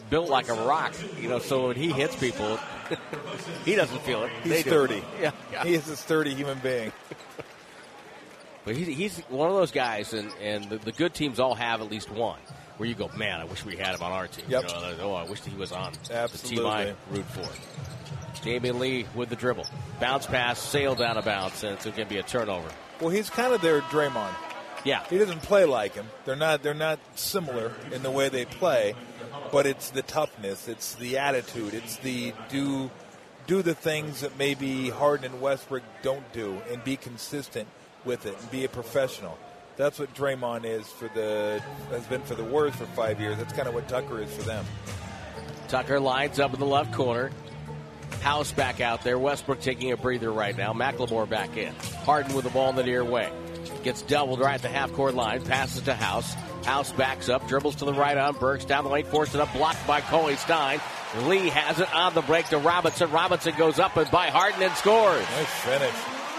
built like a rock, you know, so when he hits people, he doesn't feel it. He's they do. sturdy. Yeah, yeah. He is a sturdy human being. But he's, he's one of those guys, and, and the, the good teams all have at least one, where you go, man, I wish we had him on our team. Yep. You know, oh, I wish he was on Absolutely. the team I root for. Damian Lee with the dribble. Bounce pass, sailed out of bounds, and it's going to be a turnover. Well, he's kind of their Draymond. Yeah. He doesn't play like him. They're not they're not similar in the way they play, but it's the toughness, it's the attitude, it's the do do the things that maybe Harden and Westbrook don't do and be consistent with it and be a professional. That's what Draymond is for the has been for the Warriors for five years. That's kind of what Tucker is for them. Tucker lines up in the left corner. House back out there. Westbrook taking a breather right now. McLemore back in. Harden with the ball in the near wing. Gets doubled right at the half-court line. Passes to House. House backs up. Dribbles to the right on Burks. Down the lane. Forced it up. Blocked by Coley Stein. Lee has it on the break to Robinson. Robinson goes up and by Harden and scores. Nice finish.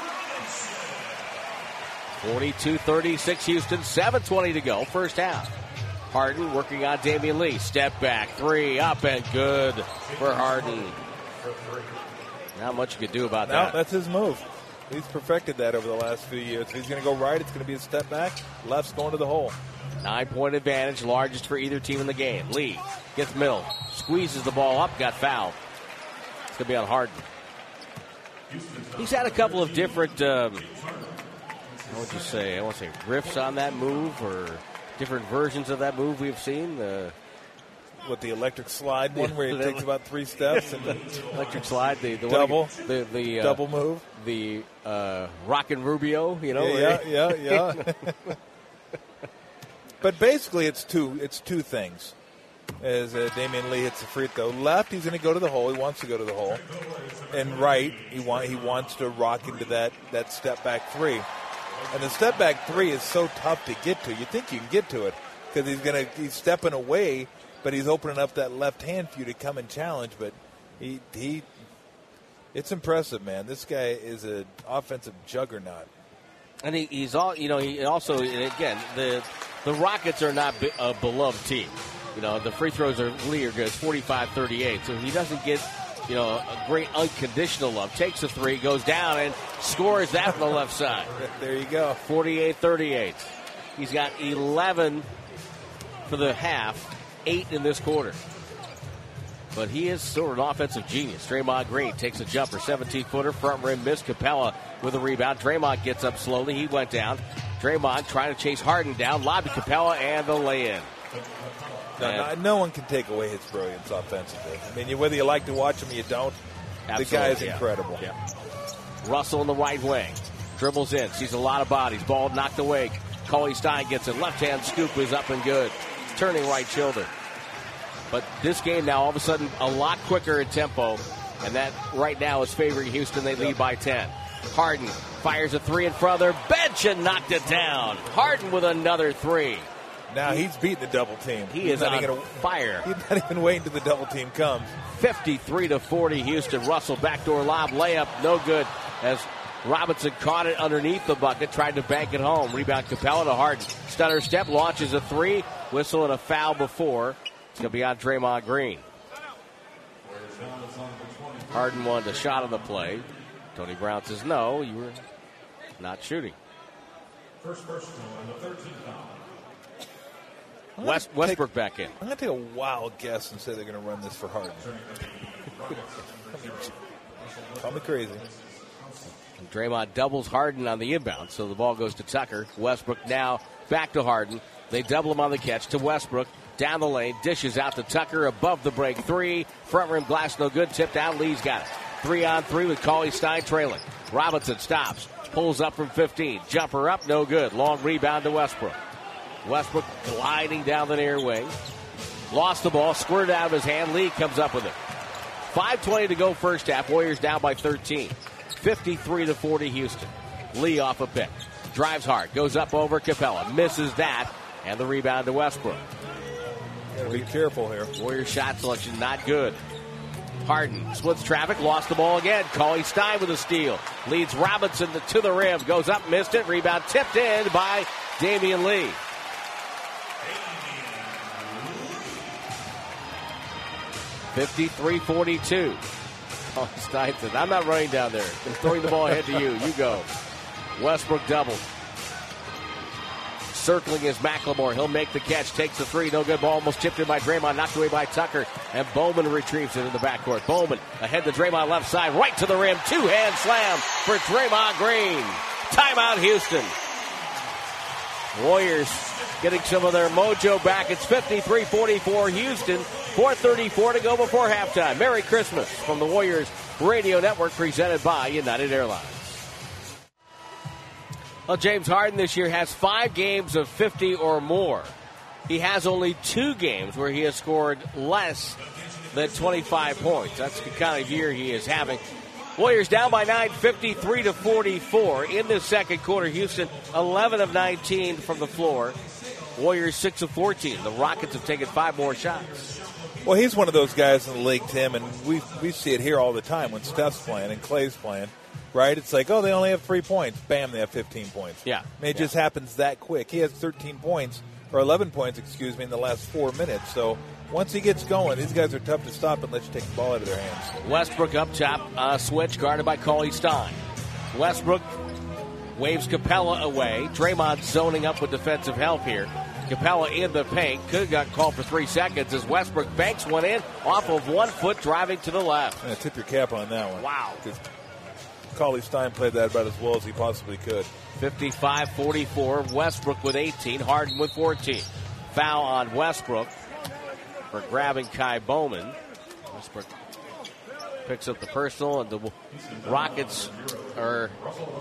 forty-two thirty-six Houston. seven twenty to go. First half. Harden working on Damian Lee. Step back. Three up and good for Harden. Not much you could do about no, that. That's his move. He's perfected that over the last few years. If he's going to go right, it's going to be a step back. Left's going to the hole. Nine-point advantage, largest for either team in the game. Lee gets middle, squeezes the ball up, got fouled. It's going to be on Harden. He's had a couple of different, um, what would you say, I want to say riffs on that move or different versions of that move we've seen. Uh, With the electric slide one where it takes about three steps. And electric slide, the, the double, one, the, the uh, double move. The uh, Rockin' Rubio, you know. Yeah, yeah, yeah. yeah. But basically it's two it's two things. As uh, Damian Lee hits the free throw. Left, he's going to go to the hole. He wants to go to the hole. And right, he want he wants to rock into that, that step back three. And the step back three is so tough to get to. You think you can get to it because he's going to he's stepping away, but he's opening up that left hand for you to come and challenge. But he he, it's impressive, man. This guy is an offensive juggernaut. And he, he's all, you know, he also, again, the the Rockets are not a beloved team. You know, the free throws are, Lee are good, forty-five thirty-eight. So he doesn't get, you know, a great unconditional love. Takes a three, goes down, and scores that from the left side. There you go. forty-eight thirty-eight. He's got eleven for the half, eight in this quarter. But he is sort of an offensive genius. Draymond Green takes a jumper, seventeen-footer, front rim miss. Capella with a rebound. Draymond gets up slowly. He went down. Draymond trying to chase Harden down. Lob to Capella and the lay-in. No, no, no one can take away his brilliance offensively. I mean, you, whether you like to watch him or you don't, Absolutely, the guy is yeah. incredible. Yeah. Russell in the right wing. Dribbles in. Sees a lot of bodies. Ball knocked away. Coley Stein gets it. Left-hand scoop is up and good. Turning right shoulder. But this game now, all of a sudden, a lot quicker in tempo. And that right now is favoring Houston. They lead by ten. Harden fires a three in front of their bench and knocked it down. Harden with another three. Now he's beating the double team. He he's is not on gonna, fire. He's not even waiting till the double team comes. fifty-three to forty Houston. Russell backdoor lob, layup, no good. As Robinson caught it underneath the bucket, tried to bank it home. Rebound Capella to Harden. Stunner step, launches a three. Whistle and a foul before. It's going to be on Draymond Green. Harden wanted a shot on the play. Tony Brown says, no, you were not shooting. First personal on the thirteenth foul. West, Westbrook take, back in. I'm going to take a wild guess and say they're going to run this for Harden. Call me crazy. And Draymond doubles Harden on the inbound, so the ball goes to Tucker. Westbrook now back to Harden. They double him on the catch to Westbrook. Down the lane, dishes out to Tucker above the break. Three, front rim glass no good. Tipped out, Lee's got it. Three on three with Coley Stein trailing. Robinson stops, pulls up from fifteen. Jumper up, no good. Long rebound to Westbrook. Westbrook gliding down the near wing. Lost the ball, squirted out of his hand. Lee comes up with it. five twenty to go first half. Warriors down by thirteen. fifty-three to forty Houston. Lee off a pick. Drives hard, goes up over Capella. Misses that, and the rebound to Westbrook. Gotta be careful here. Warriors shot selection not good. Harden splits traffic, lost the ball again. Coley Stein with a steal. Leads Robinson to, to the rim. Goes up, missed it. Rebound tipped in by Damian Lee. fifty-three forty-two. Oh, Stein says, I'm not running down there. I'm throwing the ball ahead to you. You go. Westbrook double. Circling is McLemore. He'll make the catch. Takes the three. No good. Ball almost tipped in by Draymond. Knocked away by Tucker. And Bowman retrieves it in the backcourt. Bowman ahead to Draymond left side. Right to the rim. Two-hand slam for Draymond Green. Timeout Houston. Warriors getting some of their mojo back. It's fifty-three forty-four Houston. four thirty-four to go before halftime. Merry Christmas from the Warriors Radio Network presented by United Airlines. Well, James Harden this year has five games of fifty or more. He has only two games where he has scored less than twenty-five points. That's the kind of year he is having. Warriors down by nine, fifty-three to forty-four in the second quarter. Houston eleven of nineteen from the floor. Warriors six of fourteen. The Rockets have taken five more shots. Well, he's one of those guys in the league, Tim, and we we see it here all the time when Steph's playing and Clay's playing. Right? It's like, oh, they only have three points. Bam, they have fifteen points. Yeah. I mean, it yeah. just happens that quick. He has thirteen points, or eleven points, excuse me, in the last four minutes. So once he gets going, these guys are tough to stop unless you take the ball out of their hands. Westbrook up top, uh, switch guarded by Cauley Stein. Westbrook waves Capella away. Draymond zoning up with defensive help here. Capella in the paint. Could have got called for three seconds as Westbrook banks one in off of one foot driving to the left. Yeah, tip your cap on that one. Wow. Cauley Stein played that about as well as he possibly could. fifty-five forty-four. Westbrook with eighteen. Harden with fourteen. Foul on Westbrook for grabbing Kai Bowman. Westbrook picks up the personal, and the Rockets are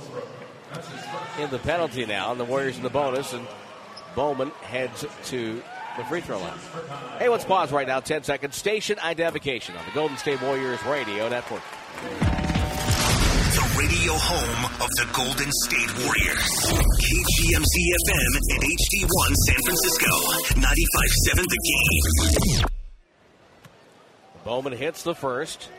in the penalty now, and the Warriors in the bonus, and Bowman heads to the free throw line. Hey, let's pause right now. ten seconds. Station identification on the Golden State Warriors Radio Network. The radio home of the Golden State Warriors. K G M Z F M and H D one San Francisco. ninety-five point seven The Game. Bowman hits the first.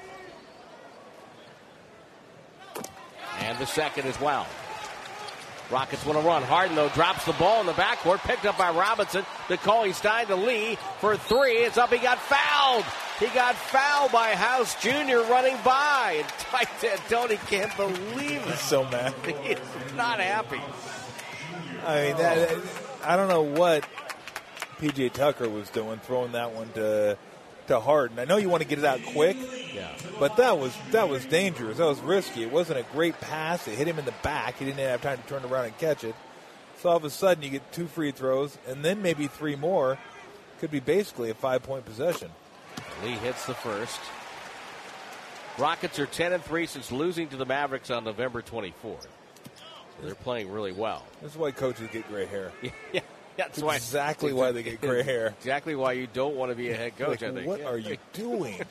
And the second as well. Rockets want to run. Harden, though, drops the ball in the backcourt. Picked up by Robinson. To Cauley Stein to Lee for three. It's up. He got fouled. He got fouled by House Junior running by. And Mike D'Antoni can't believe it. He's so mad. He's not happy. I mean, that, I don't know what P J Tucker was doing, throwing that one to to Harden. I know you want to get it out quick, yeah, but that was that was dangerous. That was risky. It wasn't a great pass. It hit him in the back. He didn't have time to turn around and catch it. So all of a sudden, you get two free throws, and then maybe three more. Could be basically a five-point possession. Lee hits the first. Rockets are ten and three since losing to the Mavericks on November twenty-fourth. So they're playing really well. This is why coaches get gray hair. Yeah, that's That's why, exactly why they get gray hair. Exactly why you don't want to be a head coach, Like, I think. what Yeah. are you doing?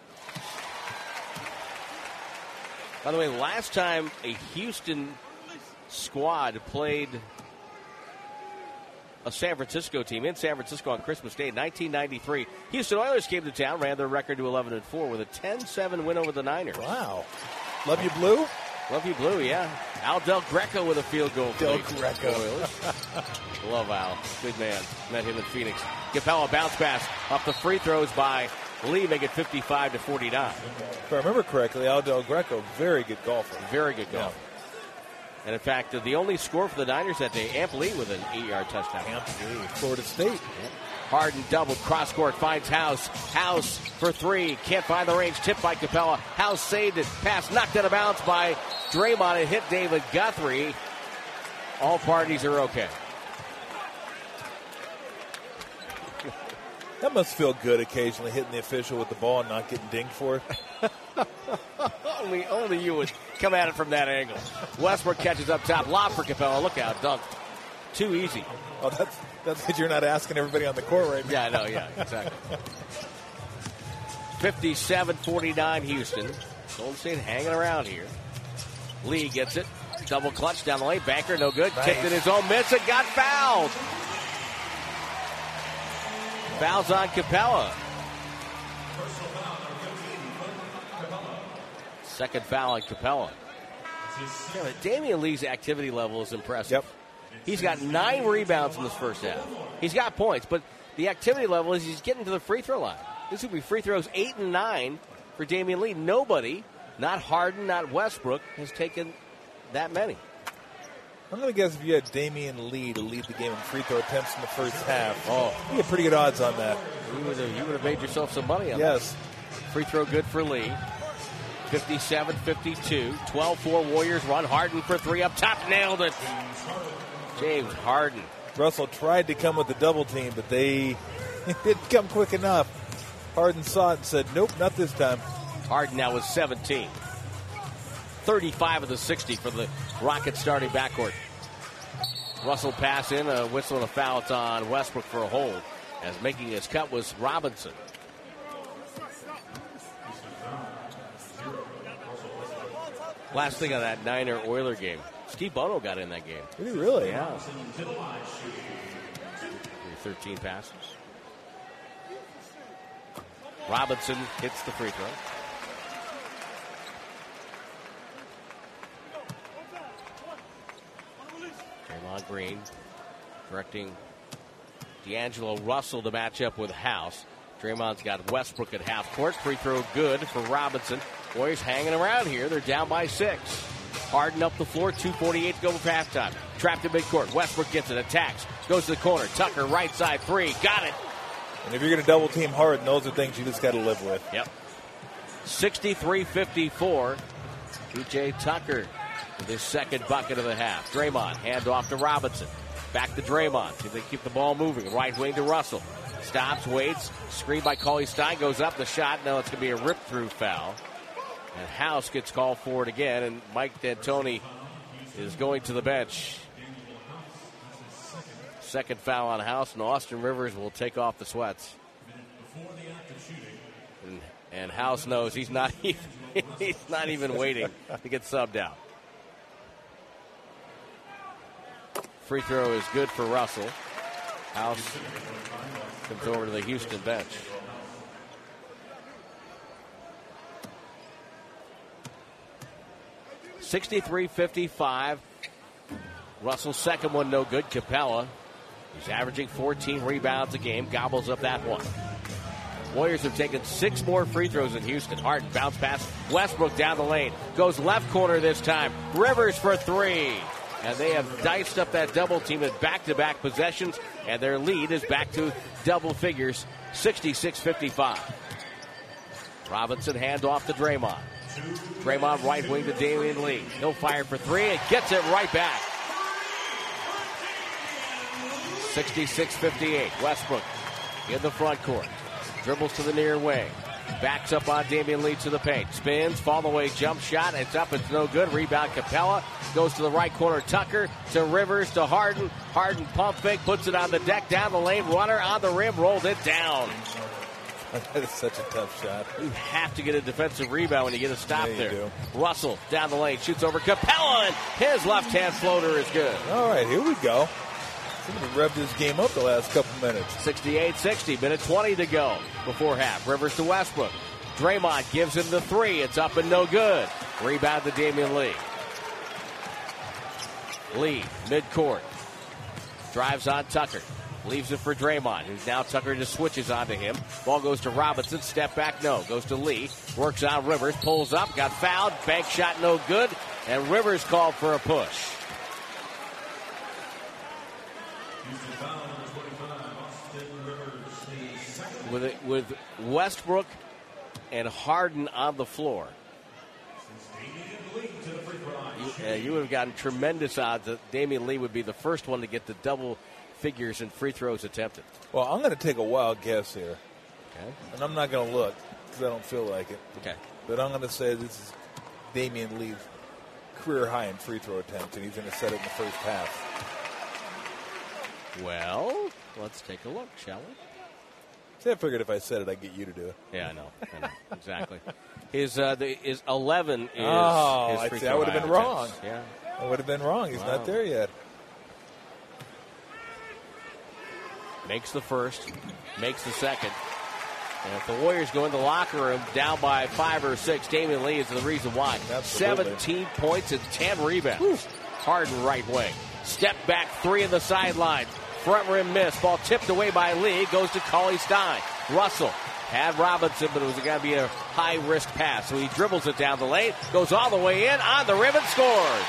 By the way, last time a Houston squad played a San Francisco team in San Francisco on Christmas Day in nineteen ninety-three, Houston Oilers came to town, ran their record to eleven and four with a ten seven win over the Niners. Wow. Love you, Blue? Love you, Blue, yeah. Al Del Greco with a field goal. Del for the Greco. Oilers. Love Al. Good man. Met him in Phoenix. Capella bounce pass off the free throws by Lee, make it fifty-five to forty-nine. If I remember correctly, Al Del Greco, very good golfer. Very good golf. Yeah. And in fact, the only score for the Niners that day, Amp Lee with an eight-yard touchdown. Amp Lee, Florida State. Yep. Harden doubled, cross court, finds House. House for three, can't find the range, tipped by Capella. House saved it, pass knocked out of bounds by Draymond and hit David Guthrie. All parties are okay. That must feel good occasionally, hitting the official with the ball and not getting dinged for it. only, only you would come at it from that angle. Westbrook catches up top, lob for Capella. Look out, dunk. Too easy. Oh, that's that's what you're not asking everybody on the court right now. Yeah, I know, yeah, exactly. fifty-seven forty-nine Houston. Golden State hanging around here. Lee gets it. Double clutch down the lane. Banker, no good. Nice. Tipped in his own miss and got fouled. Fouls on Capella. Second foul on Capella. Yeah, Damian Lee's activity level is impressive. Yep. He's got nine rebounds in this first half. He's got points, but the activity level is he's getting to the free throw line. This would be free throws eight and nine for Damian Lee. Nobody, not Harden, not Westbrook, has taken that many. I'm going to guess if you had Damian Lee to lead the game in free throw attempts in the first half, oh, you get pretty good odds on that. You would have, you would have made yourself some money on yes. that. Yes. Free throw good for Lee. fifty-seven fifty-two. twelve four Warriors run. Harden for three up top. Nailed it. James Harden. Russell tried to come with the double team, but they didn't come quick enough. Harden saw it and said, nope, not this time. Harden now with seventeen. thirty-five of the sixty for the Rockets starting backcourt. Russell pass in, a whistle and a foul. It's on Westbrook for a hold, as making his cut was Robinson. Last thing on that Niner Oiler game, Steve Bono got in that game. Did he really? Yeah. thirteen passes. Robinson hits the free throw. Draymond Green directing D'Angelo Russell to match up with House. Draymond's got Westbrook at half court. Free throw good for Robinson. Warriors hanging around here. They're down by six. Harden up the floor. two forty-eight to go for halftime. Trapped in midcourt. Westbrook gets it. Attacks. Goes to the corner. Tucker right side three. Got it. And if you're going to double team Harden, those are things you just got to live with. Yep. sixty-three fifty-four. P J Tucker with his second bucket of the half. Draymond hand off to Robinson. Back to Draymond. See if they keep the ball moving. Right wing to Russell. Stops, waits. Screen by Cauley Stein. Goes up the shot. No, it's going to be a rip-through foul. And House gets called for it again. And Mike D'Antoni is going to the bench. Second foul on House. And Austin Rivers will take off the sweats. And, and House knows he's not even, he's not even waiting to get subbed out. Free throw is good for Russell. House comes over to the Houston bench. sixty-three fifty-five. Russell's second one no good. Capella, he's averaging fourteen rebounds a game, gobbles up that one. Warriors have taken six more free throws in Houston. Harden bounce pass. Westbrook down the lane. Goes left corner this time. Rivers for three. And they have diced up that double team in back-to-back possessions, and their lead is back to double figures, sixty-six fifty-five. Robinson hand off to Draymond. Draymond right wing to Damian Lee. He'll fire for three and gets it right back. sixty-six fifty-eight. Westbrook in the front court. Dribbles to the near wing. Backs up on Damian Lee to the paint. Spins, fall away jump shot. It's up, it's no good. Rebound Capella. Goes to the right corner. Tucker to Rivers to Harden. Harden pump fake, puts it on the deck, down the lane. Runner on the rim, rolled it down. That is such a tough shot. You have to get a defensive rebound when you get a stop yeah, there. Do. Russell down the lane, shoots over Capella, and his left-hand floater is good. All right, here we go. Somebody revved this game up the last couple minutes. sixty-eight sixty, minute twenty to go before half. Rivers to Westbrook. Draymond gives him the three. It's up and no good. Rebound to Damian Lee. Lee, midcourt. Drives on Tucker. Leaves it for Draymond, who's now Tucker just switches onto him. Ball goes to Robinson. Step back, no. Goes to Lee. Works on Rivers. Pulls up. Got fouled. Bank shot, no good. And Rivers called for a push. With it, with Westbrook and Harden on the floor, you, uh, you would have gotten tremendous odds that Damian Lee would be the first one to get the double figures in free throws attempted. Well, I'm going to take a wild guess here. Okay. And I'm not going to look because I don't feel like it. Okay. But I'm going to say this is Damian Lee's career high in free throw attempts, and he's going to set it in the first half. Well, let's take a look, shall we? See, I figured if I said it, I'd get you to do it. Yeah, I know. I know. Exactly. His uh, the, his eleven is oh, his I free see. throw I would have been wrong. attempts. Yeah. I would have been wrong. He's Wow. not there yet. Makes the first, makes the second. And if the Warriors go in the locker room down by five or six, Damian Lee is the reason why. Absolutely. seventeen points and ten rebounds. Whew. Harden right wing. Step back three in the sideline. Front rim miss. Ball tipped away by Lee. Goes to Cauley Stein. Russell Had Robinson, but it was going to be a high-risk pass. So he dribbles it down the lane, goes all the way in, on the rim, and scores.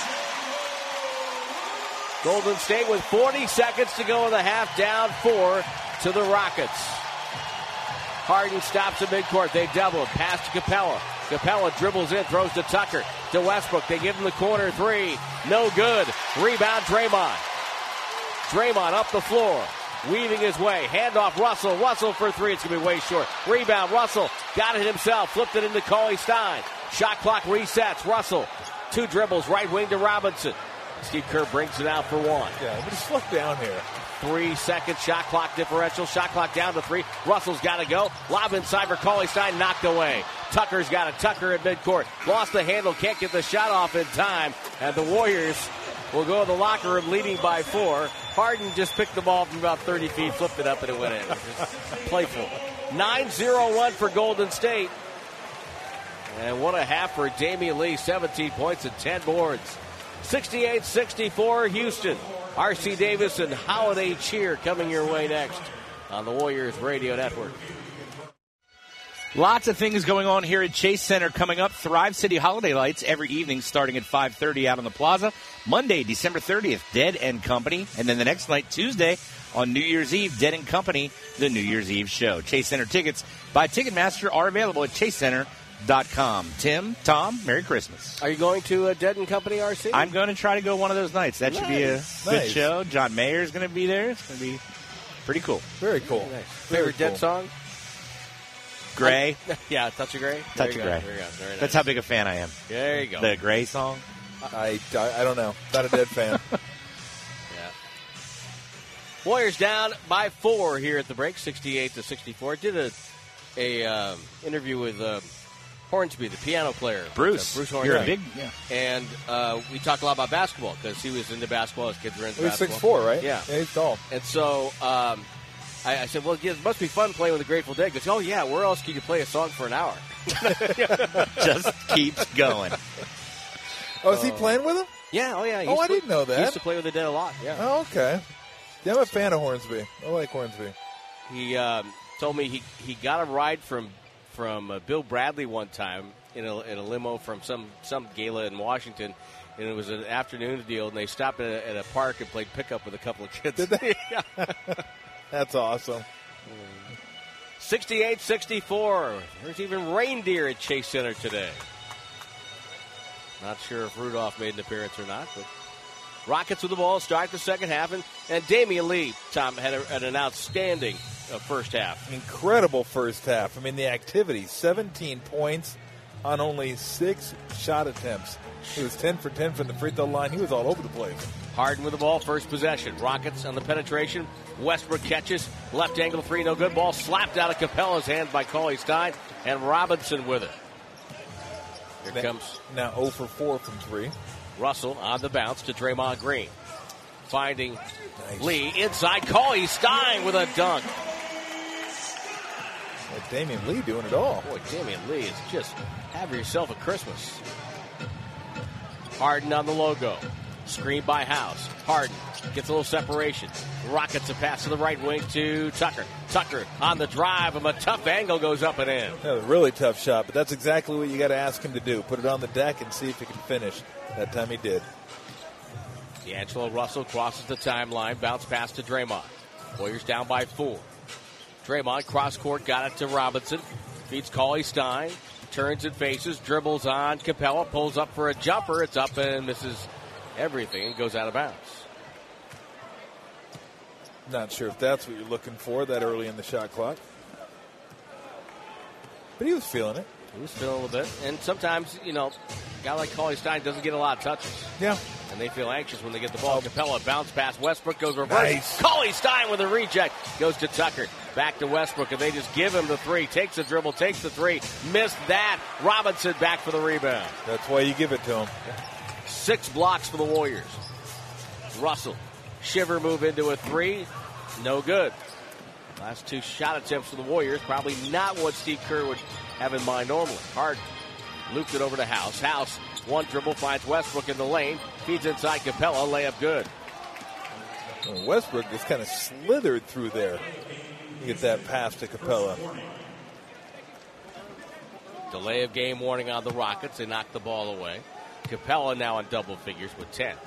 Golden State with forty seconds to go in the half, down four to the Rockets. Harden stops at midcourt. They double it. Pass to Capella. Capella dribbles in, throws to Tucker. To Westbrook. They give him the corner three. No good. Rebound, Draymond. Draymond up the floor. Weaving his way. Handoff, Russell. Russell for three. It's going to be way short. Rebound, Russell. Got it himself. Flipped it into Cauley Stein. Shot clock resets. Russell. Two dribbles. Right wing to Robinson. Steve Kerr brings it out for one. Yeah, but just look down here. Three second shot clock differential. Shot clock down to three. Russell's got to go. Lob inside for Cauley Stein. Knocked away. Tucker's got it. Tucker at midcourt. Lost the handle. Can't get the shot off in time. And the Warriors will go to the locker room leading by four. Harden just picked the ball from about thirty feet, flipped it up, and it went in. Playful. nine oh one for Golden State. And what a half for Damian Lee. seventeen points and ten boards. sixty-eight sixty-four Houston. R C Davis and Holiday Cheer coming your way next on the Warriors Radio Network. Lots of things going on here at Chase Center coming up. Thrive City Holiday Lights every evening starting at five thirty out on the plaza. Monday, December thirtieth, Dead and Company. And then the next night, Tuesday, on New Year's Eve, Dead and Company, the New Year's Eve show. Chase Center tickets by Ticketmaster are available at chase center dot com. Tim, Tom, Merry Christmas. Are you going to a Dead and Company, R C? I'm going to try to go one of those nights. That nice. Should be a good nice. show. John Mayer's going to be there. It's going to be pretty cool. Very cool. Nice. Very Favorite cool. Dead song? Gray. Yeah, Touch of Gray. Touch of Gray. Nice. That's how big a fan I am. There you go. The Gray song. I, I, I don't know. Not a Dead fan. Yeah. Warriors down by four here at the break, sixty-eight to sixty-four. Did a a um, interview with uh, Hornsby, the piano player. Bruce. Uh, Bruce You're Hornsby. a big, yeah. And uh, we talked a lot about basketball because he was into basketball. His kids were into He's basketball. six foot four, right? Yeah. yeah. He's tall. And so um, I, I said, well, yeah, it must be fun playing with the Grateful Dead. He goes, oh, yeah, where else can you play a song for an hour? Just keeps going. Oh, is he playing with him? Yeah, oh, yeah. he Oh, used I to- didn't know that. He used to play with the Dead a lot, yeah. Oh, okay. Yeah, I'm a fan of Hornsby. I like Hornsby. He um, told me he, he got a ride from from uh, Bill Bradley one time in a, in a limo from some, some gala in Washington, and it was an afternoon deal, and they stopped at a, at a park and played pickup with a couple of kids. Did they? That's awesome. sixty-eight sixty-four. There's even reindeer at Chase Center today. Not sure if Rudolph made an appearance or not, but Rockets with the ball, start the second half, and, and Damian Lee, Tom, had, a, had an outstanding uh, first half. Incredible first half. I mean, the activity, seventeen points on only six shot attempts. He was ten for ten from the free throw line. He was all over the place. Harden with the ball, first possession. Rockets on the penetration. Westbrook catches, left angle three, no good. Ball slapped out of Capella's hand by Cauley Stein, and Robinson with it. Here now, comes now zero for four from three. Russell on the bounce to Draymond Green. Finding Nice. Lee inside. Cauley Stein with a dunk. Well, Damian Lee doing it all. Boy, Damian Lee is just have yourself a Christmas. Harden on the logo. Screen by House. Harden gets a little separation. Rockets a pass to the right wing to Tucker. Tucker on the drive. A tough angle goes up and in. That was a really tough shot, but that's exactly what you got to ask him to do. Put it on the deck and see if he can finish. That time he did. D'Angelo Russell crosses the timeline. Bounce pass to Draymond. Warriors down by four. Draymond cross court, got it to Robinson. Feeds Cauley Stein. Turns and faces. Dribbles on Capella. Pulls up for a jumper. It's up and misses everything and goes out of bounds. Not sure if that's what you're looking for that early in the shot clock. But he was feeling it. He was feeling a little bit. And sometimes, you know, a guy like Cauley Stein doesn't get a lot of touches. Yeah. And they feel anxious when they get the ball. Capella bounce pass. Westbrook goes reverse. Nice. Cauley Stein with a reject. Goes to Tucker. Back to Westbrook. And they just give him the three. Takes the dribble. Takes the three. Missed that. Robinson back for the rebound. That's why you give it to him. Six blocks for the Warriors. Russell. Shiver move into a three. No good. Last two shot attempts for the Warriors. Probably not what Steve Kerr would have in mind normally. Harden looped it over to House. House, one dribble, finds Westbrook in the lane. Feeds inside Capella. Layup good. Well, Westbrook just kind of slithered through there. You get that pass to Capella. Delay of game warning on the Rockets. They knocked the ball away. Capella now in double figures with ten.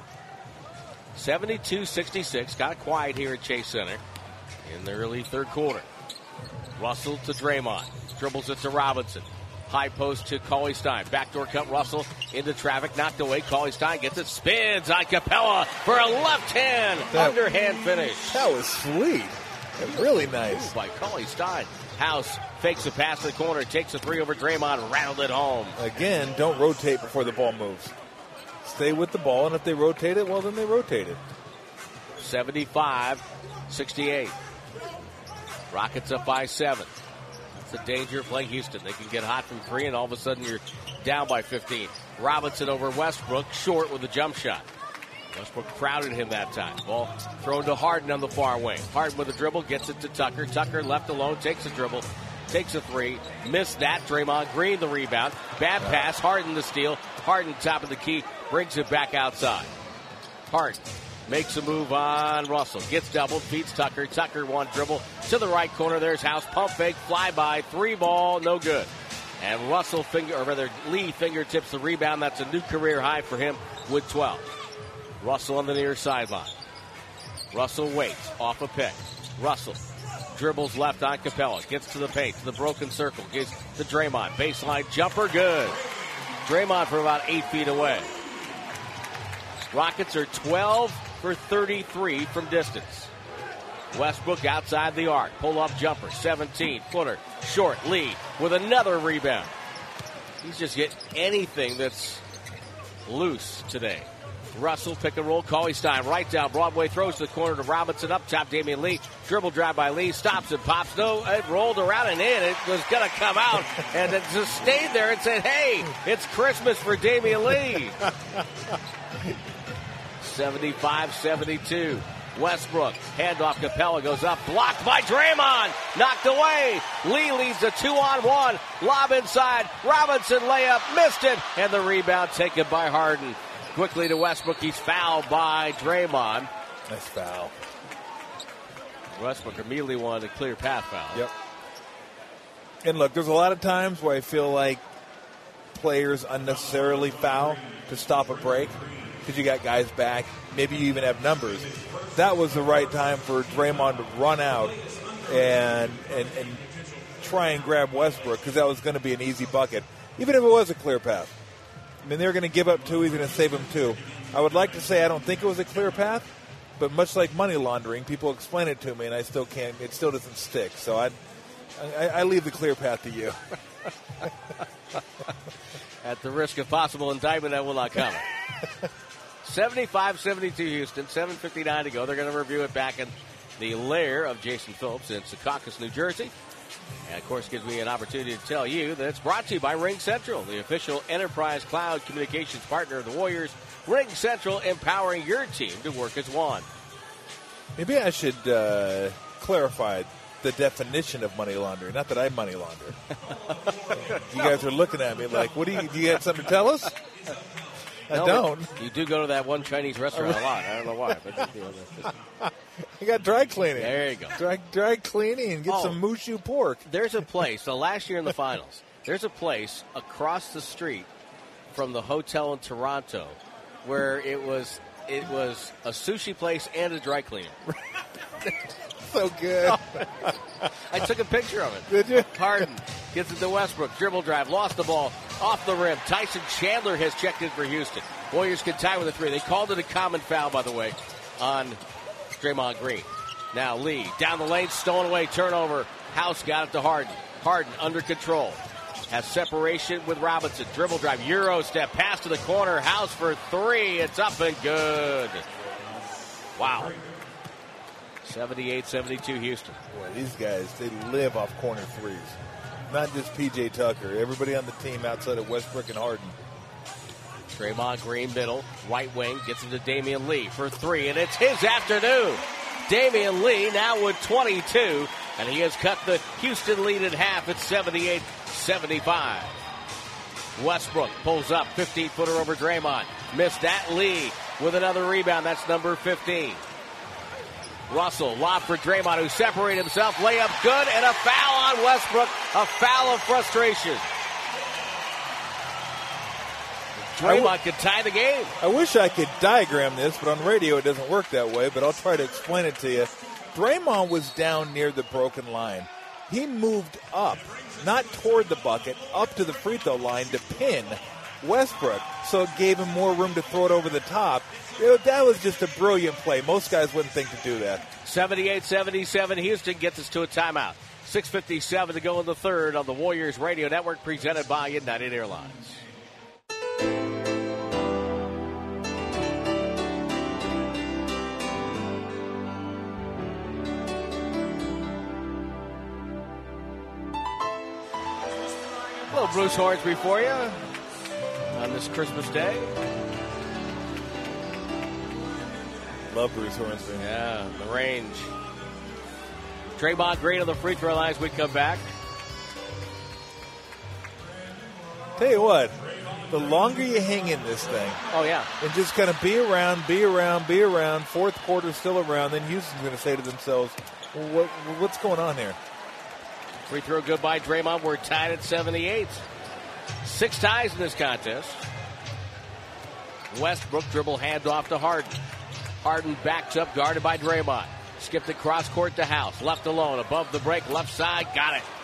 seventy-two sixty-six. Got quiet here at Chase Center in the early third quarter. Russell to Draymond. Dribbles it to Robinson. High post to Cauley Stein. Backdoor cut Russell into traffic. Knocked away. Cauley Stein gets it. Spins on Capella for a left hand that, underhand finish. That was sweet. Really nice. Ooh, by Cauley Stein. House fakes a pass to the corner. Takes a three over Draymond. Rattled it home. Again, don't rotate before the ball moves. Stay with the ball, and if they rotate it, well, then they rotate it. seventy-five sixty-eight. Rockets up by seven. That's the danger of playing Houston. They can get hot from three, and all of a sudden you're down by fifteen. Robinson over Westbrook, short with a jump shot. Westbrook crowded him that time. Ball thrown to Harden on the far wing. Harden with a dribble, gets it to Tucker. Tucker left alone, takes a dribble, takes a three. Missed that. Draymond Green the rebound. Bad pass. Harden the steal. Harden top of the key. Brings it back outside. Harden makes a move on Russell. Gets doubled. Feeds Tucker. Tucker one dribble to the right corner. There's House. Pump fake. Fly by. Three ball. No good. And Russell finger, or rather Lee fingertips the rebound. That's a new career high for him with twelve. Russell on the near sideline. Russell waits off a pick. Russell dribbles left on Capella. Gets to the paint, to the broken circle. Gives to Draymond. Baseline jumper, good. Draymond from about eight feet away. Rockets are twelve for thirty-three from distance. Westbrook outside the arc. Pull-up jumper, seventeen-footer. Short, Lee with another rebound. He's just getting anything that's loose today. Russell, pick and roll, Cauley Stein, right down Broadway, throws to the corner to Robinson, up top, Damian Lee, dribble drive by Lee, stops and pops, no, it rolled around and in, it was going to come out, and it just stayed there and said, hey, it's Christmas for Damian Lee. seventy-five seventy-two, Westbrook, handoff, Capella goes up, blocked by Draymond, knocked away, Lee leads a two-on-one, lob inside, Robinson layup, missed it, and the rebound taken by Harden. Quickly to Westbrook. He's fouled by Draymond. Nice foul. Westbrook immediately wanted a clear path foul. Yep. And look, there's a lot of times where I feel like players unnecessarily foul to stop a break because you got guys back. Maybe you even have numbers. That was the right time for Draymond to run out and and, and try and grab Westbrook because that was going to be an easy bucket, even if it was a clear path. I mean, they were going to give up two. He's going to save them two. I would like to say I don't think it was a clear path, but much like money laundering, people explain it to me, and I still can't. It still doesn't stick. So I, I, I leave the clear path to you. At the risk of possible indictment, I will not comment. seventy-five seventy-two Houston, seven fifty-nine to go. They're going to review it back in the lair of Jason Phillips in Secaucus, New Jersey. And, of course, gives me an opportunity to tell you that it's brought to you by Ring Central, the official enterprise cloud communications partner of the Warriors. Ring Central, empowering your team to work as one. Maybe I should uh, clarify the definition of money laundering. Not that I money launder. You guys are looking at me like, what do you, do you have something to tell us? I no, don't. You do go to that one Chinese restaurant a lot. I don't know why. But you, know, just... you got dry cleaning. There you go. Dry, dry cleaning and get oh, some Mushu pork. There's a place. So last year in the finals, there's a place across the street from the hotel in Toronto where it was it was a sushi place and a dry cleaner. So good. I took a picture of it. Did you? Harden gets it to Westbrook. Dribble drive. Lost the ball. Off the rim. Tyson Chandler has checked in for Houston. Warriors can tie with a three. They called it a common foul, by the way, on Draymond Green. Now Lee down the lane. Stolen away. Turnover. House got it to Harden. Harden under control. Has separation with Robinson. Dribble drive. Euro step. Pass to the corner. House for three. It's up and good. Wow. seventy-eight seventy-two Houston. Boy, these guys, they live off corner threes. Not just P J Tucker. Everybody on the team outside of Westbrook and Harden. Draymond Green middle, right wing, gets it to Damian Lee for three, and it's his afternoon. Damian Lee now with twenty-two, and he has cut the Houston lead at half at seventy-eight seventy-five. Westbrook pulls up, fifteen-footer over Draymond. Missed that. Lee with another rebound. That's number fifteen. Russell, lob for Draymond, who separated himself. Layup good, and a foul on Westbrook. A foul of frustration. Draymond could tie the game. I wish I could diagram this, but on radio it doesn't work that way, but I'll try to explain it to you. Draymond was down near the broken line. He moved up, not toward the bucket, up to the free throw line to pin Westbrook, so it gave him more room to throw it over the top. You know, that was just a brilliant play. Most guys wouldn't think to do that. seventy-eight seventy-seven, Houston gets us to a timeout. six fifty-seven to go in the third on the Warriors Radio Network, presented by United Airlines. Hello, Bruce Hornsby for you on this Christmas Day. Love Bruce Hornsby. Yeah, the range. Draymond Green on the free throw line as we come back. Tell you what, the longer you hang in this thing, oh yeah, and just kind of be around, be around, be around, fourth quarter still around, then Houston's going to say to themselves, well, what, what's going on here? Free throw good by Draymond. We're tied at seventy-eight. Six ties in this contest. Westbrook dribble handoff to Harden. Harden backs up, guarded by Draymond. Skipped it cross court to House. Left alone, above the break, left side, got it.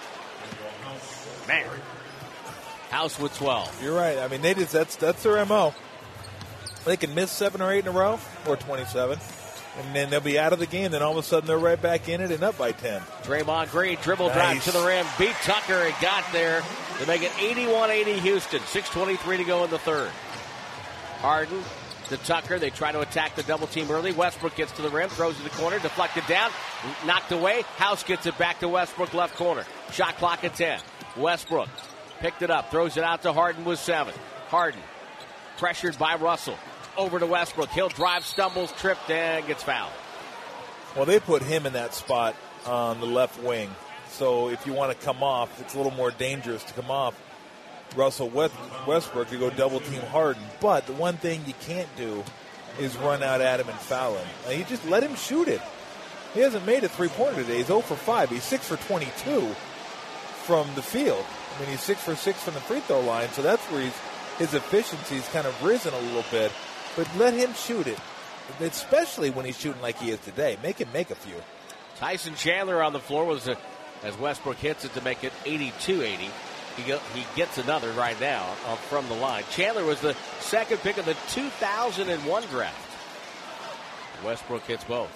Man. House with twelve. You're right. I mean, they just that's that's their M O. They can miss seven or eight in a row, or twenty-seven, and then they'll be out of the game. Then all of a sudden they're right back in it and up by ten. Draymond Green dribble nice. drive to the rim, beat Tucker and got there to make it eighty-one eighty Houston. six twenty-three to go in the third. Harden to Tucker. They try to attack the double team early. Westbrook gets to the rim, throws to the corner, deflected down, knocked away. House gets it back to Westbrook, left corner. Shot clock at ten. Westbrook picked it up, throws it out to Harden with seven. Harden pressured by Russell. Over to Westbrook. He'll drive, stumbles, tripped, and gets fouled. Well, they put him in that spot on the left wing. So if you want to come off, it's a little more dangerous to come off Russell Westbrook to go double team Harden. But the one thing you can't do is run out at him and foul him. Now, you just let him shoot it. He hasn't made a three-pointer today. He's zero for five. He's six for twenty-two from the field. I mean, he's six for six from the free throw line, so that's where he's, his efficiency's kind of risen a little bit. But let him shoot it, especially when he's shooting like he is today. Make him make a few. Tyson Chandler on the floor was a, as Westbrook hits it to make it eighty-two eighty. He, go, he gets another right now uh, from the line. Chandler was the second pick of the two thousand one draft. Westbrook hits both.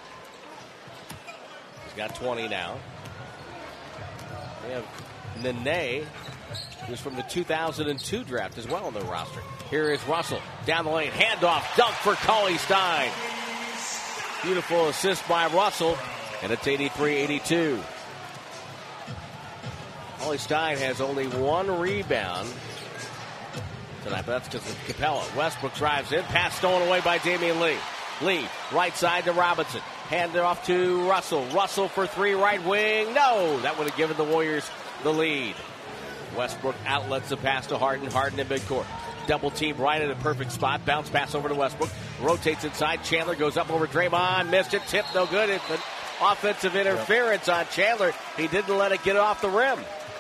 He's got twenty now. We have Nene, who's from the two thousand two draft as well on the roster. Here is Russell down the lane. Handoff, dunk for Cauley Stein. Beautiful assist by Russell, and it's eighty-three eighty-two. Cauley Stein has only one rebound tonight, but that's because of Capella. Westbrook drives in. Pass stolen away by Damian Lee. Lee, right side to Robinson. Hand it off to Russell. Russell for three, right wing. No! That would have given the Warriors the lead. Westbrook outlets the pass to Harden. Harden in midcourt. Double team right at a perfect spot. Bounce pass over to Westbrook. Rotates inside. Chandler goes up over Draymond. Missed it. Tip no good. It's an offensive interference yep. on Chandler. He didn't let it get off the rim.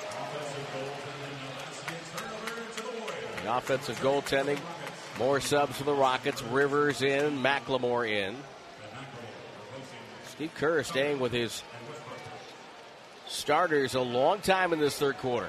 The offensive goaltending. More subs for the Rockets. Rivers in. McLemore in. Steve Kerr staying with his starters a long time in this third quarter.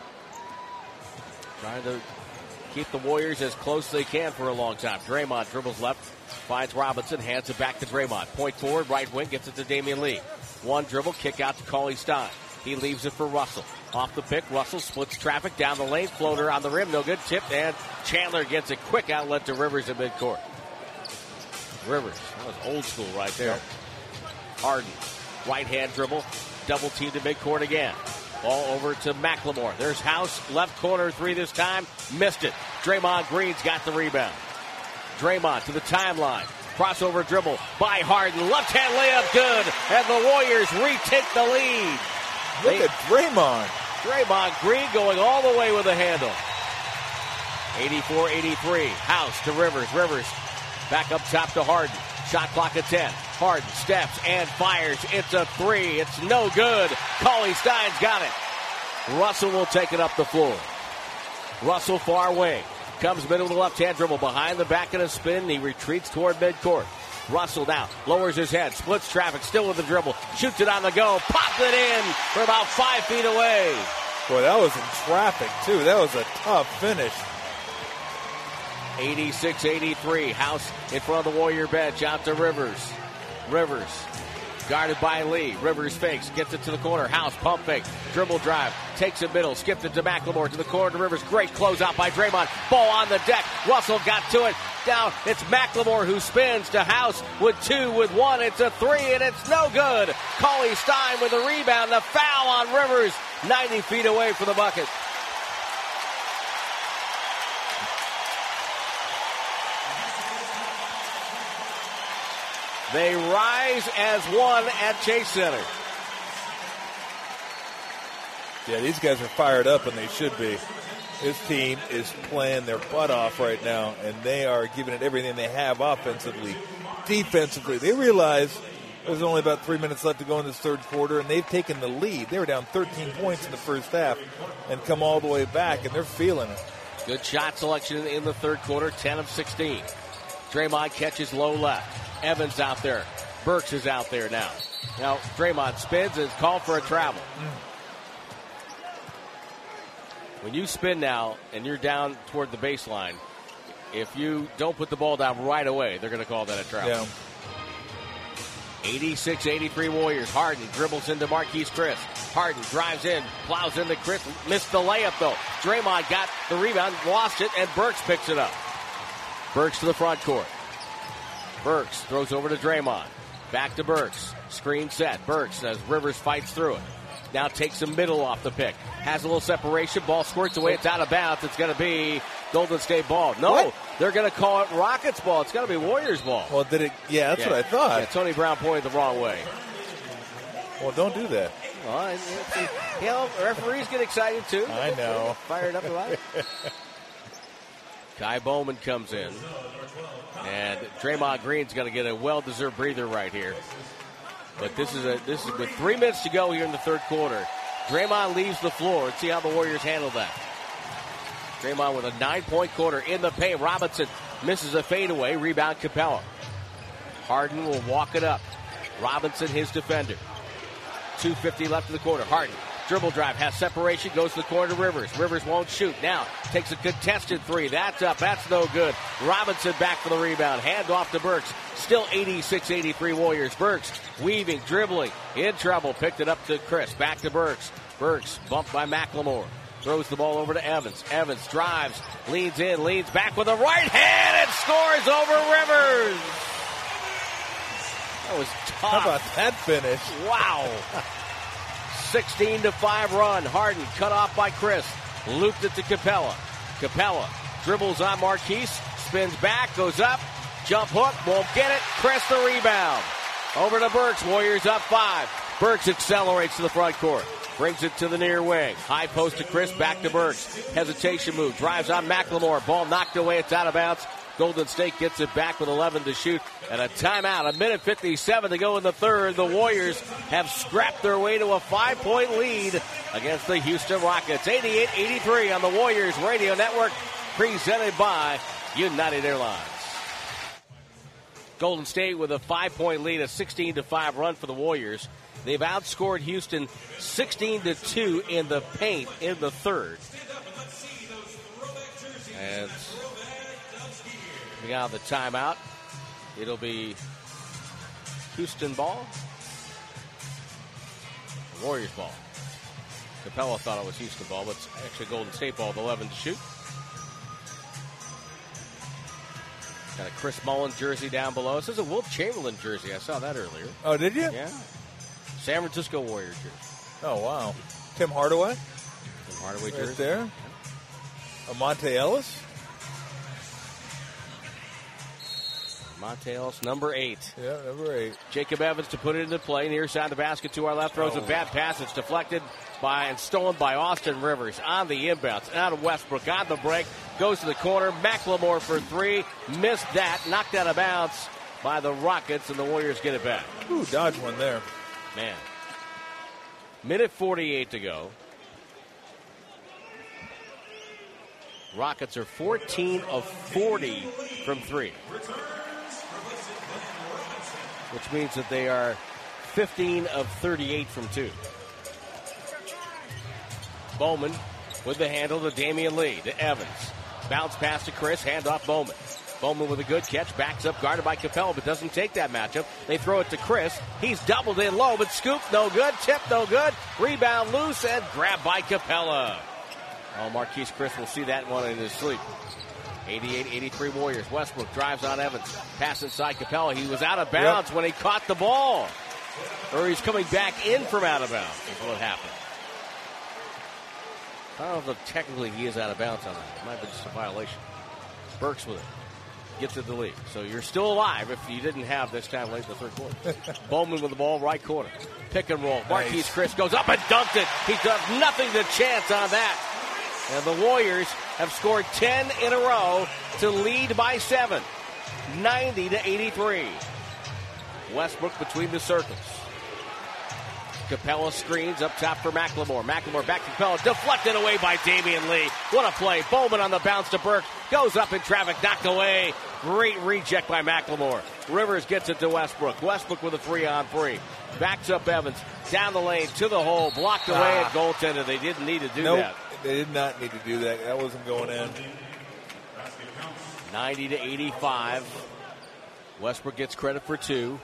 Trying to keep the Warriors as close as they can for a long time. Draymond dribbles left, finds Robinson, hands it back to Draymond. Point forward, right wing, gets it to Damian Lee. One dribble, kick out to Cauley Stein. He leaves it for Russell. Off the pick, Russell splits traffic down the lane, floater on the rim, no good, tipped, and Chandler gets a quick outlet to Rivers in midcourt. Rivers, that was old school right there. Harden, right hand dribble, double team to midcourt again. Ball over to McLemore. There's House, left corner three this time. Missed it. Draymond Green's got the rebound. Draymond to the timeline. Crossover dribble by Harden. Left hand layup good. And the Warriors retake the lead. Look they, at Draymond. Draymond Green going all the way with a handle. eighty-four eighty-three. House to Rivers. Rivers back up top to Harden. Shot clock at ten. Harden steps and fires. It's a three. It's no good. Cauley Stein's got it. Russell will take it up the floor. Russell far wing. Comes middle with a left-hand dribble behind the back of the spin. He retreats toward midcourt. Russell now lowers his head, splits traffic, still with the dribble, shoots it on the go, pops it in from about five feet away. Boy, that was in traffic, too. That was a tough finish. eighty-six eighty-three. House in front of the Warrior bench. Out to Rivers. Rivers guarded by Lee. Rivers fakes. Gets it to the corner. House pump fake. Dribble drive. Takes it middle. Skips it to McLemore. To the corner to Rivers. Great closeout by Draymond. Ball on the deck. Russell got to it. Down. It's McLemore who spins to House with two, with one. It's a three, and it's no good. Cauley Stein with a rebound. The foul on Rivers. ninety feet away from the bucket. They rise as one at Chase Center. Yeah, these guys are fired up, and they should be. This team is playing their butt off right now, and they are giving it everything they have offensively. Defensively, they realize there's only about three minutes left to go in this third quarter, and they've taken the lead. They were down thirteen points in the first half and come all the way back, and they're feeling it. Good shot selection in the third quarter, ten of sixteen. Draymond catches low left. Evans out there. Burks is out there now. Now, Draymond spins and is called for a travel. When you spin now and you're down toward the baseline, if you don't put the ball down right away, they're going to call that a travel. Yeah. eighty-six eighty-three Warriors. Harden dribbles into Marquise Chris. Harden drives in, plows into Chris. Missed the layup, though. Draymond got the rebound, lost it, and Burks picks it up. Burks to the front court. Burks throws over to Draymond. Back to Burks. Screen set. Burks as Rivers fights through it. Now takes the middle off the pick. Has a little separation. Ball squirts away. It's out of bounds. It's going to be Golden State ball. No, what? They're going to call it Rockets ball. It's going to be Warriors ball. Well, did it? Yeah, that's yeah. what I thought. Yeah, Tony Brown pointed the wrong way. Well, don't do that. Well, it's, it's, you know, referees get excited too. I know. Fired up about it. Kai Bowman comes in. And Draymond Green's going to get a well-deserved breather right here. But this is a this is with three minutes to go here in the third quarter. Draymond leaves the floor. Let's see how the Warriors handle that. Draymond with a nine-point quarter in the paint. Robinson misses a fadeaway. Rebound Capella. Harden will walk it up. Robinson, his defender. two fifty left in the quarter. Harden. Dribble drive, has separation, goes to the corner to Rivers. Rivers won't shoot. Now takes a contested three. That's up. That's no good. Robinson back for the rebound. Hand off to Burks. Still eighty-six eighty-three Warriors. Burks weaving, dribbling, in trouble. Picked it up to Chris. Back to Burks. Burks bumped by McLemore. Throws the ball over to Evans. Evans drives, leans in, leans back with a right hand and scores over Rivers. That was tough. How about that finish? Wow. sixteen to five run. Harden cut off by Chris. Looped it to Capella. Capella dribbles on Marquise. Spins back. Goes up. Jump hook. Won't get it. Chris the rebound. Over to Burks. Warriors up five. Burks accelerates to the front court. Brings it to the near wing. High post to Chris. Back to Burks. Hesitation move. Drives on McLemore. Ball knocked away. It's out of bounds. Golden State gets it back with eleven to shoot. And a timeout. A minute fifty-seven to go in the third. The Warriors have scrapped their way to a five-point lead against the Houston Rockets. eighty-eight eighty-three on the Warriors Radio Network. Presented by United Airlines. Golden State with a five-point lead. A sixteen to five run for the Warriors. They've outscored Houston sixteen to two in the paint in the third. And coming out of the timeout, it'll be Houston ball, Warriors ball. Capella thought it was Houston ball, but it's actually Golden State ball with eleven to shoot. Got a Chris Mullin jersey down below. This is a Wilt Chamberlain jersey. I saw that earlier. Oh, did you? Yeah. San Francisco Warriors jersey. Oh, wow. Tim Hardaway? Tim Hardaway Right jersey. there. Amonte Ellis? Monte Ellis, number eight. Yeah, number eight. Jacob Evans to put it into play. Near side of the basket to our left. Throws oh. a bad pass. It's deflected by and stolen by Austin Rivers on the inbounds. Out of Westbrook on the break. Goes to the corner. McLemore for three. Missed that. Knocked out of bounds by the Rockets, and the Warriors get it back. Ooh, dodge one there. Man. Minute forty-eight to go. Rockets are fourteen of forty from three, which means that they are fifteen of thirty-eight from two. Bowman with the handle to Damian Lee, to Evans. Bounce pass to Chris, hand off Bowman. Bowman with a good catch, backs up, guarded by Capella, but doesn't take that matchup. They throw it to Chris. He's doubled in low, but scoop no good, tip no good. Rebound loose and grabbed by Capella. Oh, Marquise Chris will see that one in his sleep. eighty-eight eighty-three Warriors. Westbrook drives on Evans. Pass inside Capella. He was out of bounds yep. when he caught the ball. Or he's coming back in from out of bounds is what happened. I don't know if technically he is out of bounds on that. It might have been just a violation. Burks with it. Gets it to the lead. So you're still alive if you didn't have this time late in the third quarter. Bowman with the ball, right corner. Pick and roll. Marquise nice. Chris goes up and dunked it. He does nothing to chance on that. And the Warriors have scored ten in a row to lead by seven. ninety to eighty-three. Westbrook between the circles. Capella screens up top for McLemore. McLemore back to Capella. Deflected away by Damian Lee. What a play. Bowman on the bounce to Burke. Goes up in traffic. Knocked away. Great reject by McLemore. Rivers gets it to Westbrook. Westbrook with a three on three. Backs up Evans. Down the lane to the hole. Blocked away ah. at goaltender. They didn't need to do nope, that. They did not need to do that. That wasn't going in. ninety to eighty-five. Westbrook gets credit for two.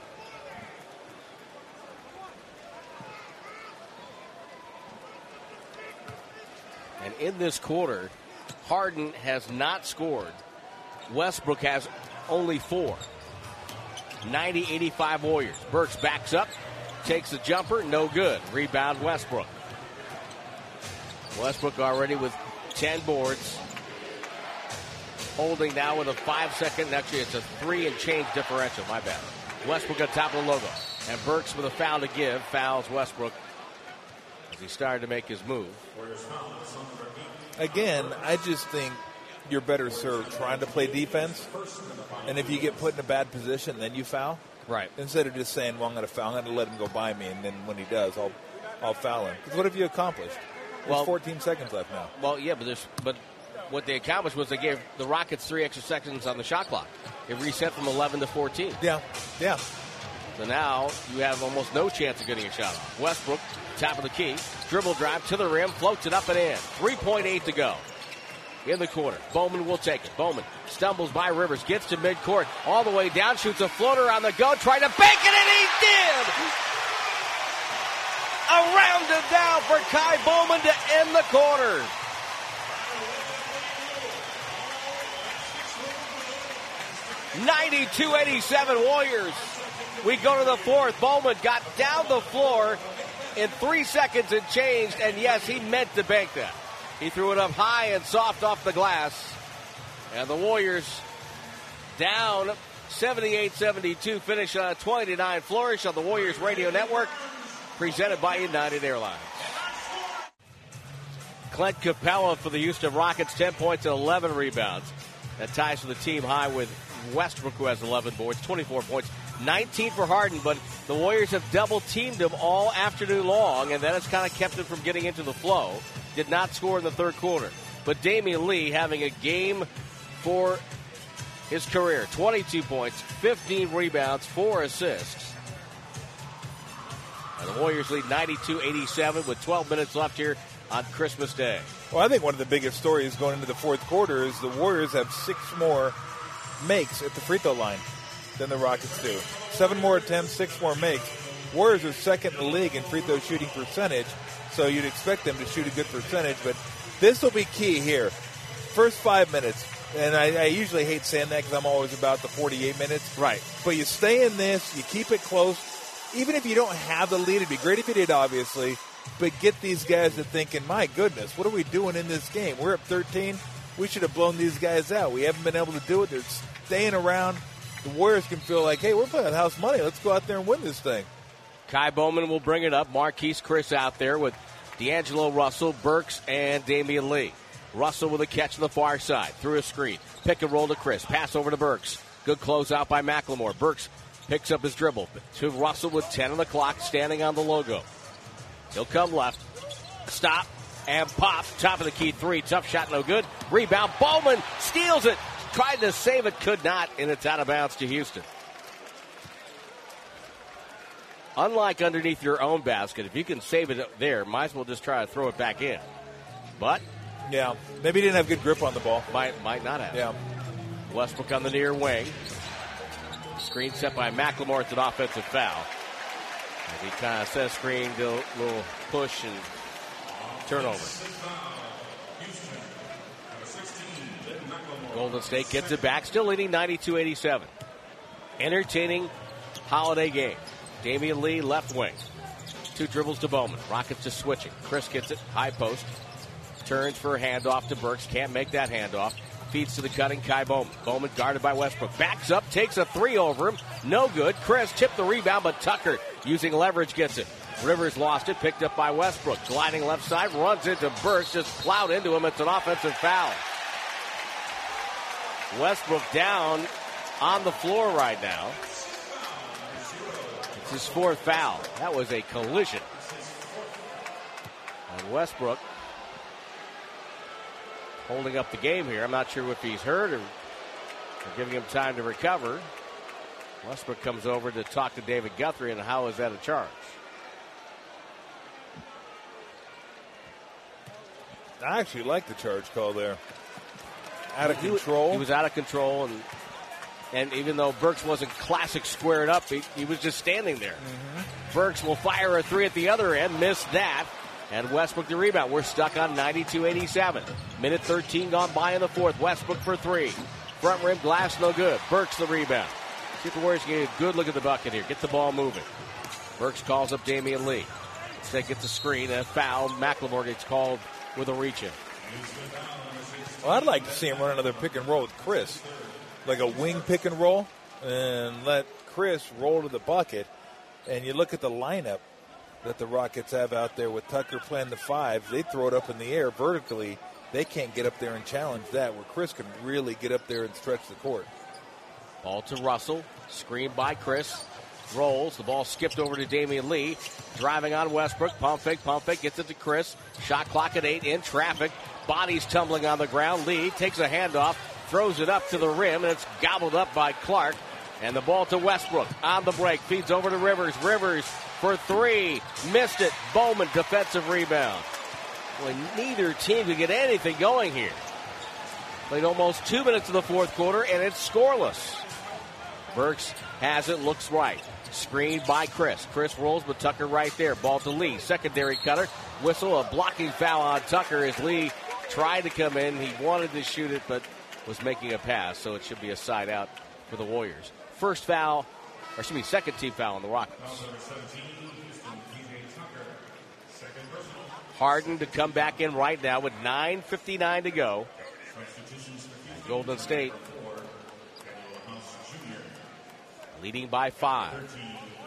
And in this quarter, Harden has not scored. Westbrook has only four. ninety eighty-five Warriors. Burks backs up, takes a jumper, no good. Rebound Westbrook. Westbrook already with ten boards. Holding now with a five-second, actually it's a three and change differential, my bad. Westbrook on top of the logo. And Burks with a foul to give, fouls Westbrook as he started to make his move. Again, I just think you're better served trying to play defense. And if you get put in a bad position, then you foul. Right. Instead of just saying, well, I'm going to foul, I'm going to let him go by me, and then when he does, I'll I'll foul him. Because what have you accomplished? There's well, fourteen seconds left now. Well, yeah, but there's but what they accomplished was they gave the Rockets three extra seconds on the shot clock. It reset from eleven to fourteen. Yeah, yeah. So now you have almost no chance of getting a shot off. Westbrook, top of the key, dribble drive to the rim, floats it up and in. three point eight to go in the quarter. Bowman will take it. Bowman stumbles by Rivers, gets to midcourt, all the way down, shoots a floater on the go, trying to bank it, and he did! A rounded down for Ky Bowman to end the quarter. ninety-two eighty-seven Warriors. We go to the fourth. Bowman got down the floor in three seconds and changed, and yes, he meant to bank that. He threw it up high and soft off the glass. And the Warriors down seventy-eight seventy-two, finish on a twenty to nine flourish on the Warriors Radio Network, presented by United Airlines. Clint Capella for the Houston Rockets, ten points and eleven rebounds. That ties for the team high with Westbrook, who has eleven boards, twenty-four points, nineteen for Harden, but the Warriors have double-teamed him all afternoon long, and that has kind of kept him from getting into the flow. Did not score in the third quarter. But Damian Lee having a game for his career. twenty-two points, fifteen rebounds, four assists. And the Warriors lead ninety-two eighty-seven with twelve minutes left here on Christmas Day. Well, I think one of the biggest stories going into the fourth quarter is the Warriors have six more makes at the free throw line than the Rockets do. Seven more attempts, six more makes. Warriors are second in the league in free throw shooting percentage, so you'd expect them to shoot a good percentage, but this will be key here. First five minutes, and I, I usually hate saying that because I'm always about the forty-eight minutes. Right. But you stay in this, you keep it close. Even if you don't have the lead, it'd be great if you did, obviously, but get these guys to thinking, my goodness, what are we doing in this game? We're up thirteen. We should have blown these guys out. We haven't been able to do it. They're staying around. The Warriors can feel like, hey, we're playing house money. Let's go out there and win this thing. Ky Bowman will bring it up. Marquise Chris out there with D'Angelo Russell, Burks, and Damian Lee. Russell with a catch to the far side. Through a screen. Pick and roll to Chris. Pass over to Burks. Good closeout by McLemore. Burks picks up his dribble. To Russell with ten on the clock, standing on the logo. He'll come left. Stop. and pops. Top of the key three. Tough shot, no good. Rebound. Bowman steals it. Tried to save it, could not, and it's out of bounds to Houston. Unlike underneath your own basket, if you can save it up there, might as well just try to throw it back in. But yeah, maybe he didn't have good grip on the ball. Might might not have. Yeah. Westbrook on the near wing. Screen set by McLemore. It's an offensive foul. As he kind of says screen, do a little push and turnover. Golden State gets it back, still leading ninety-two eighty-seven. Entertaining holiday game. Damian Lee, left wing. Two dribbles to Bowman. Rockets just switching. Chris gets it, high post. Turns for a handoff to Burks. Can't make that handoff. Feeds to the cutting Kai Bowman. Bowman guarded by Westbrook. Backs up, takes a three over him. No good. Chris tipped the rebound, but Tucker, using leverage, gets it. Rivers lost it, picked up by Westbrook. Gliding left side, runs into Burks, just plowed into him. It's an offensive foul. Westbrook down on the floor right now. It's his fourth foul. That was a collision. And Westbrook holding up the game here. I'm not sure if he's hurt or, or giving him time to recover. Westbrook comes over to talk to David Guthrie, and how is that a charge? I actually like the charge call there. Out of control. He was out of control, and and even though Burks wasn't classic squared up, he, he was just standing there. Mm-hmm. Burks will fire a three at the other end, missed that, and Westbrook the rebound. We're stuck on ninety-two eighty-seven. Minute thirteen gone by in the fourth. Westbrook for three. Front rim glass, no good. Burks the rebound. See if the Warriors can get a good look at the bucket here. Get the ball moving. Burks calls up Damian Lee. Instead gets a screen and a foul. McLemore gets called with a reach-in. Well, I'd like to see him run another pick and roll with Chris. Like a wing pick and roll, and let Chris roll to the bucket. And you look at the lineup that the Rockets have out there with Tucker playing the five. They throw it up in the air vertically. They can't get up there and challenge that, where Chris can really get up there and stretch the court. Ball to Russell. Screened by Chris. Rolls. The ball skipped over to Damian Lee. Driving on Westbrook. Pump fake. Pump fake. Gets it to Chris. Shot clock at eight. In traffic. Bodies tumbling on the ground. Lee takes a handoff. Throws it up to the rim. And it's gobbled up by Clark. And the ball to Westbrook. On the break. Feeds over to Rivers. Rivers for three. Missed it. Bowman defensive rebound. Boy, neither team could get anything going here. Played almost two minutes of the fourth quarter, and it's scoreless. Burks has it, looks right. Screened by Chris. Chris rolls, but Tucker right there. Ball to Lee. Secondary cutter. Whistle, a blocking foul on Tucker as Lee tried to come in. He wanted to shoot it, but was making a pass, so it should be a side out for the Warriors. First foul, or excuse me, second team foul on the Rockets. Harden to come back in right now with nine fifty-nine to go. Golden State leading by five.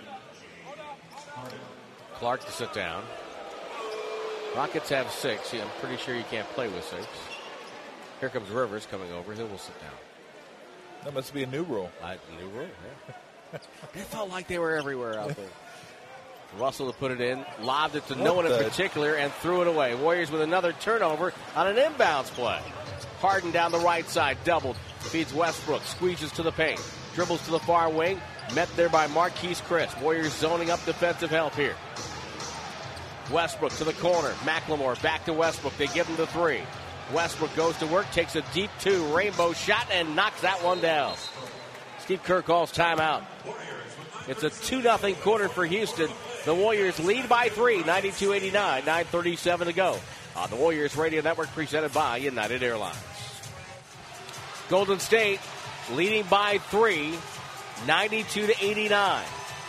Clark to sit down. Rockets have six. Yeah, I'm pretty sure you can't play with six. Here comes Rivers coming over. He will sit down. That must be a new rule. Uh, new rule, yeah. It felt like they were everywhere out there. Russell to put it in, lobbed it to what no one in particular, and threw it away. Warriors with another turnover on an inbounds play. Harden down the right side, doubled, feeds Westbrook, squeezes to the paint, dribbles to the far wing, met there by Marquise Chris. Warriors zoning up defensive help here. Westbrook to the corner, McLemore back to Westbrook. They give him the three. Westbrook goes to work, takes a deep two, rainbow shot, and knocks that one down. Steve Kerr calls timeout. It's a two nothing quarter for Houston. The Warriors lead by three, ninety-two eighty-nine, nine thirty-seven to go. On the Warriors Radio Network, presented by United Airlines. Golden State leading by three, ninety-two to eighty-nine.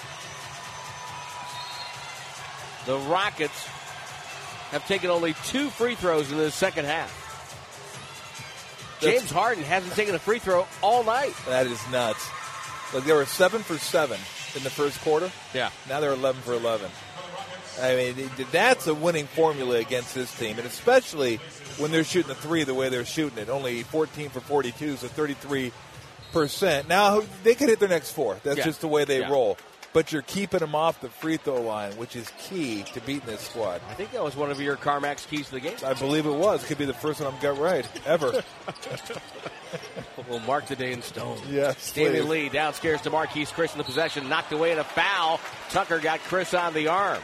The Rockets have taken only two free throws in the second half. James Harden hasn't taken a free throw all night. That is nuts. Like, they were seven for seven in the first quarter. Yeah. Now they're eleven for eleven. I mean, that's a winning formula against this team, and especially when they're shooting the three the way they're shooting it. Only fourteen for forty-two, so thirty-three percent. Now, they could hit their next four. That's yeah. just the way they yeah. roll. but you're keeping them off the free throw line, which is key to beating this squad. I think that was one of your CarMax keys to the game. I believe it was. Could be the first one I've got right, ever. We'll mark the day in stone. Yes, Damian please. Lee downstairs to Marquise Chris in the possession. Knocked away in a foul. Tucker got Chris on the arm.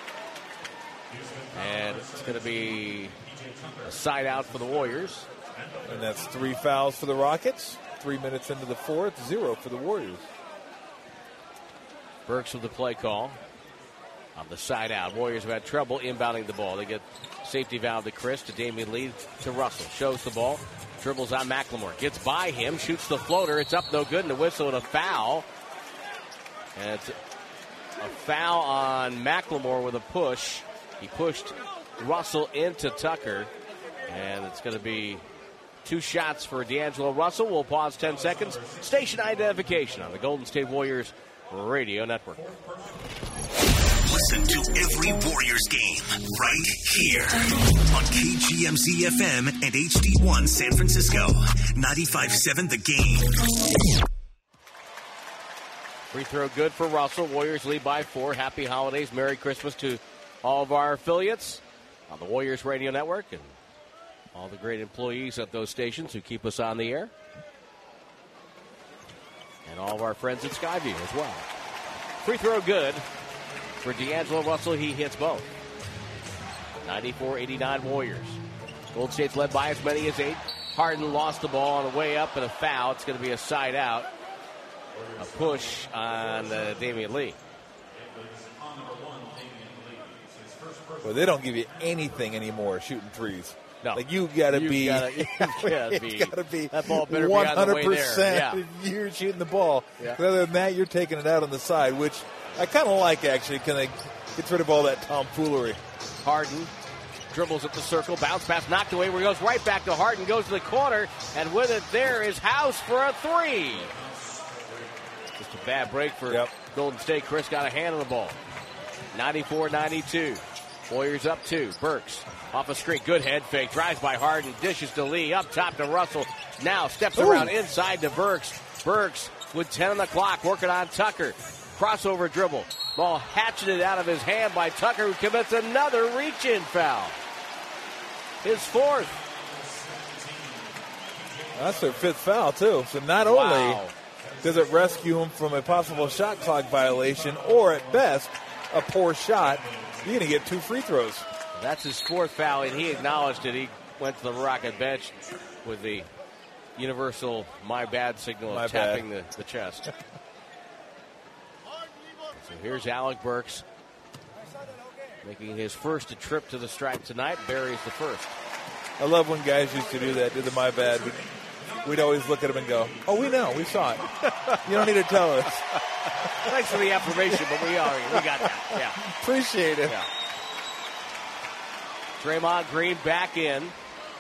And it's going to be a side out for the Warriors. And that's three fouls for the Rockets. Three minutes into the fourth, zero for the Warriors. Burks with the play call on the side out. Warriors have had trouble inbounding the ball. They get safety valve to Chris, to Damian Lee, to Russell. Shows the ball. Dribbles on McLemore. Gets by him. Shoots the floater. It's up no good. And a whistle and a foul. And it's a foul on McLemore with a push. He pushed Russell into Tucker. And it's going to be two shots for D'Angelo Russell. We'll pause ten seconds. Station identification on the Golden State Warriors Radio Network. Listen to every Warriors game right here on K G M Z F M and H D one San Francisco. ninety-five point seven The Game. Free throw good for Russell. Warriors lead by four. Happy holidays. Merry Christmas to all of our affiliates on the Warriors Radio Network and all the great employees at those stations who keep us on the air. And all of our friends at Skyview as well. Free throw good for D'Angelo Russell. He hits both. ninety-four eighty-nine Warriors. Golden State's led by as many as eight. Harden lost the ball on the way up and a foul. It's going to be a side out. A push on uh, Damian Lee. Well, they don't give you anything anymore shooting threes. No. Like you gotta You be, gotta- you gotta be- it's gotta be that ball better be on the way there. one hundred percent. Yeah. You're shooting the ball. Yeah. Other than that, you're taking it out on the side, which I kind of like actually. Can they get rid of all that tomfoolery? Harden dribbles at the circle, bounce pass knocked away, where he goes right back to Harden, goes to the corner, and with it there is House for a three. Just a bad break for Yep. Golden State. Chris got a hand on the ball. ninety-four ninety-two. Warriors up two. Burks off a screen. Good head fake. Drives by Harden. Dishes to Lee. Up top to Russell. Now steps Ooh. around inside to Burks. Burks with ten on the clock. Working on Tucker. Crossover dribble. Ball hatcheted out of his hand by Tucker, who commits another reach-in foul. His fourth. That's their fifth foul, too. So not only Wow. does it rescue him from a possible shot clock violation or, at best, a poor shot, you're going to get two free throws. That's his fourth foul, and he acknowledged it. He went to the Rocket bench with the universal my bad signal of My tapping bad. the, the chest. So here's Alec Burks making his first trip to the stripe tonight. Buries the first. I love when guys used to do that, do the my bad. We'd, we'd always look at them and go, oh, we know, we saw it. You don't need to tell us. Thanks for the affirmation, but we are we got that. Yeah. Appreciate it. Yeah. Draymond Green back in. And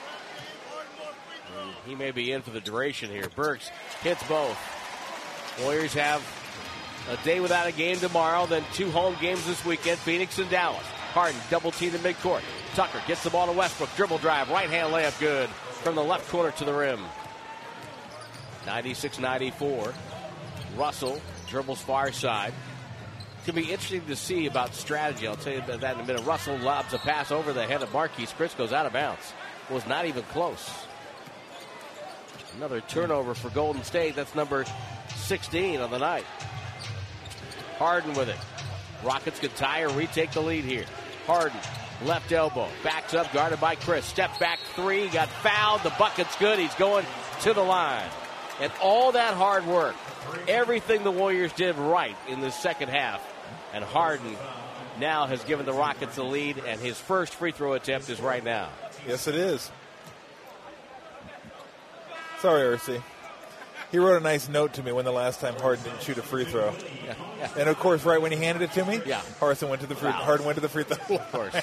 he may be in for the duration here. Burks hits both. Warriors have a day without a game tomorrow, then two home games this weekend, Phoenix and Dallas. Harden double teamed in midcourt. Tucker gets the ball to Westbrook. Dribble drive. Right hand layup good from the left corner to the rim. ninety-six ninety-four. Russell dribbles far side. It's going to be interesting to see about strategy. I'll tell you about that in a minute. Russell lobs a pass over the head of Marquise Chris, goes out of bounds. Was not even close. Another turnover for Golden State. That's number sixteen on the night. Harden with it. Rockets could tie or retake the lead here. Harden, left elbow, backs up, guarded by Chris. Step back three, got fouled. The bucket's good. He's going to the line. And all that hard work, everything the Warriors did right in the second half. And Harden now has given the Rockets the lead, and his first free throw attempt is right now. Yes, it is. Sorry, R C. He wrote a nice note to me when the last time Harden didn't shoot a free throw. Yeah, yeah. And, of course, right when he handed it to me, Yeah. Harden went to the free, Wow. Harden went to the free throw line. Of course.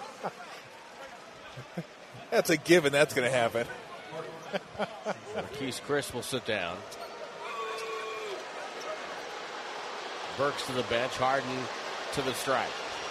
That's a given. That's going to happen. Marquise Chris will sit down. Burks to the bench. Harden to the stripe.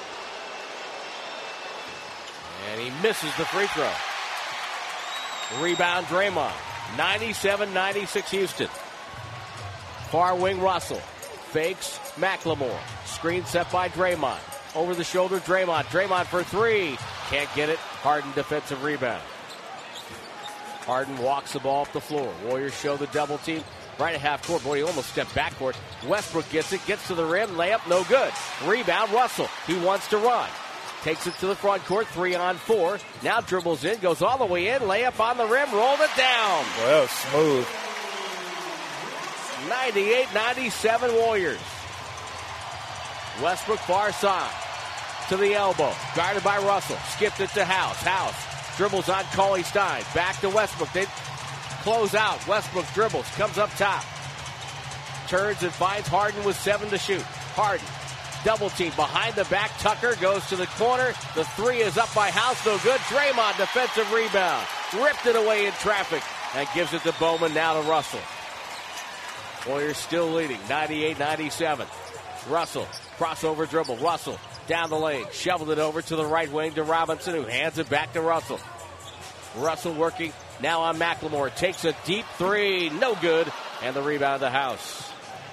And he misses the free throw. Rebound Draymond. ninety-seven ninety-six Houston. Far wing Russell. fakes McLemore. Screen set by Draymond. Over the shoulder, Draymond. Draymond for three. Can't get it. Harden defensive rebound. Harden walks the ball up the floor. Warriors show the double team right at half court. Boy, he almost stepped backcourt. Westbrook gets it, gets to the rim, layup, no good. Rebound, Russell. He wants to run. Takes it to the front court, three on four. Now dribbles in, goes all the way in, layup on the rim, rolled it down. Well, smooth. ninety-eight ninety-seven Warriors. Westbrook far side. To the elbow. Guarded by Russell. Skipped it to House. House dribbles on Cauley Stein. Back to Westbrook. They close out. Westbrook dribbles. Comes up top. Turns and finds Harden with seven to shoot. Harden. Double team behind the back. Tucker goes to the corner. The three is up by House. No good. Draymond defensive rebound. Ripped it away in traffic and gives it to Bowman. Now to Russell. Warriors still leading. ninety-eight ninety-seven. Russell. Crossover dribble. Russell down the lane. Shoveled it over to the right wing to Robinson, who hands it back to Russell. Russell working now on McLemore. Takes a deep three. No good. And the rebound to House.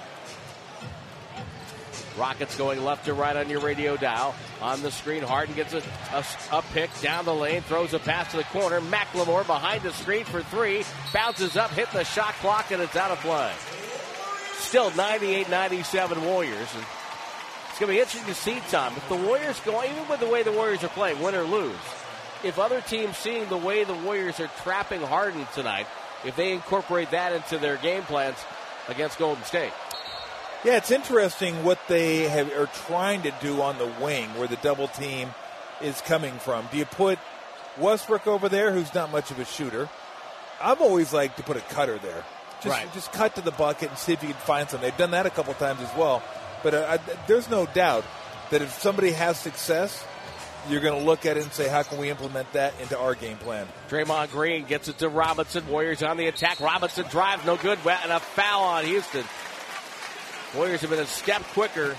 Rockets going left to right on your radio dial. On the screen, Harden gets a, a, a pick down the lane. Throws a pass to the corner. McLemore behind the screen for three. Bounces up, hitting the shot clock, and it's out of play. Still ninety-eight ninety-seven Warriors. And it's going to be interesting to see, Tom, if the Warriors go, even with the way the Warriors are playing, win or lose, if other teams seeing the way the Warriors are trapping Harden tonight, if they incorporate that into their game plans against Golden State. Yeah, it's interesting what they have, are trying to do on the wing where the double team is coming from. Do you put Westbrook over there, who's not much of a shooter? I've always liked to put a cutter there. Just, right. just cut to the bucket and see if you can find something. They've done that a couple times as well. But uh, I, there's no doubt that if somebody has success, you're going to look at it and say, how can we implement that into our game plan? Draymond Green gets it to Robinson. Warriors on the attack. Robinson drives, no good. And a foul on Houston. Warriors have been a step quicker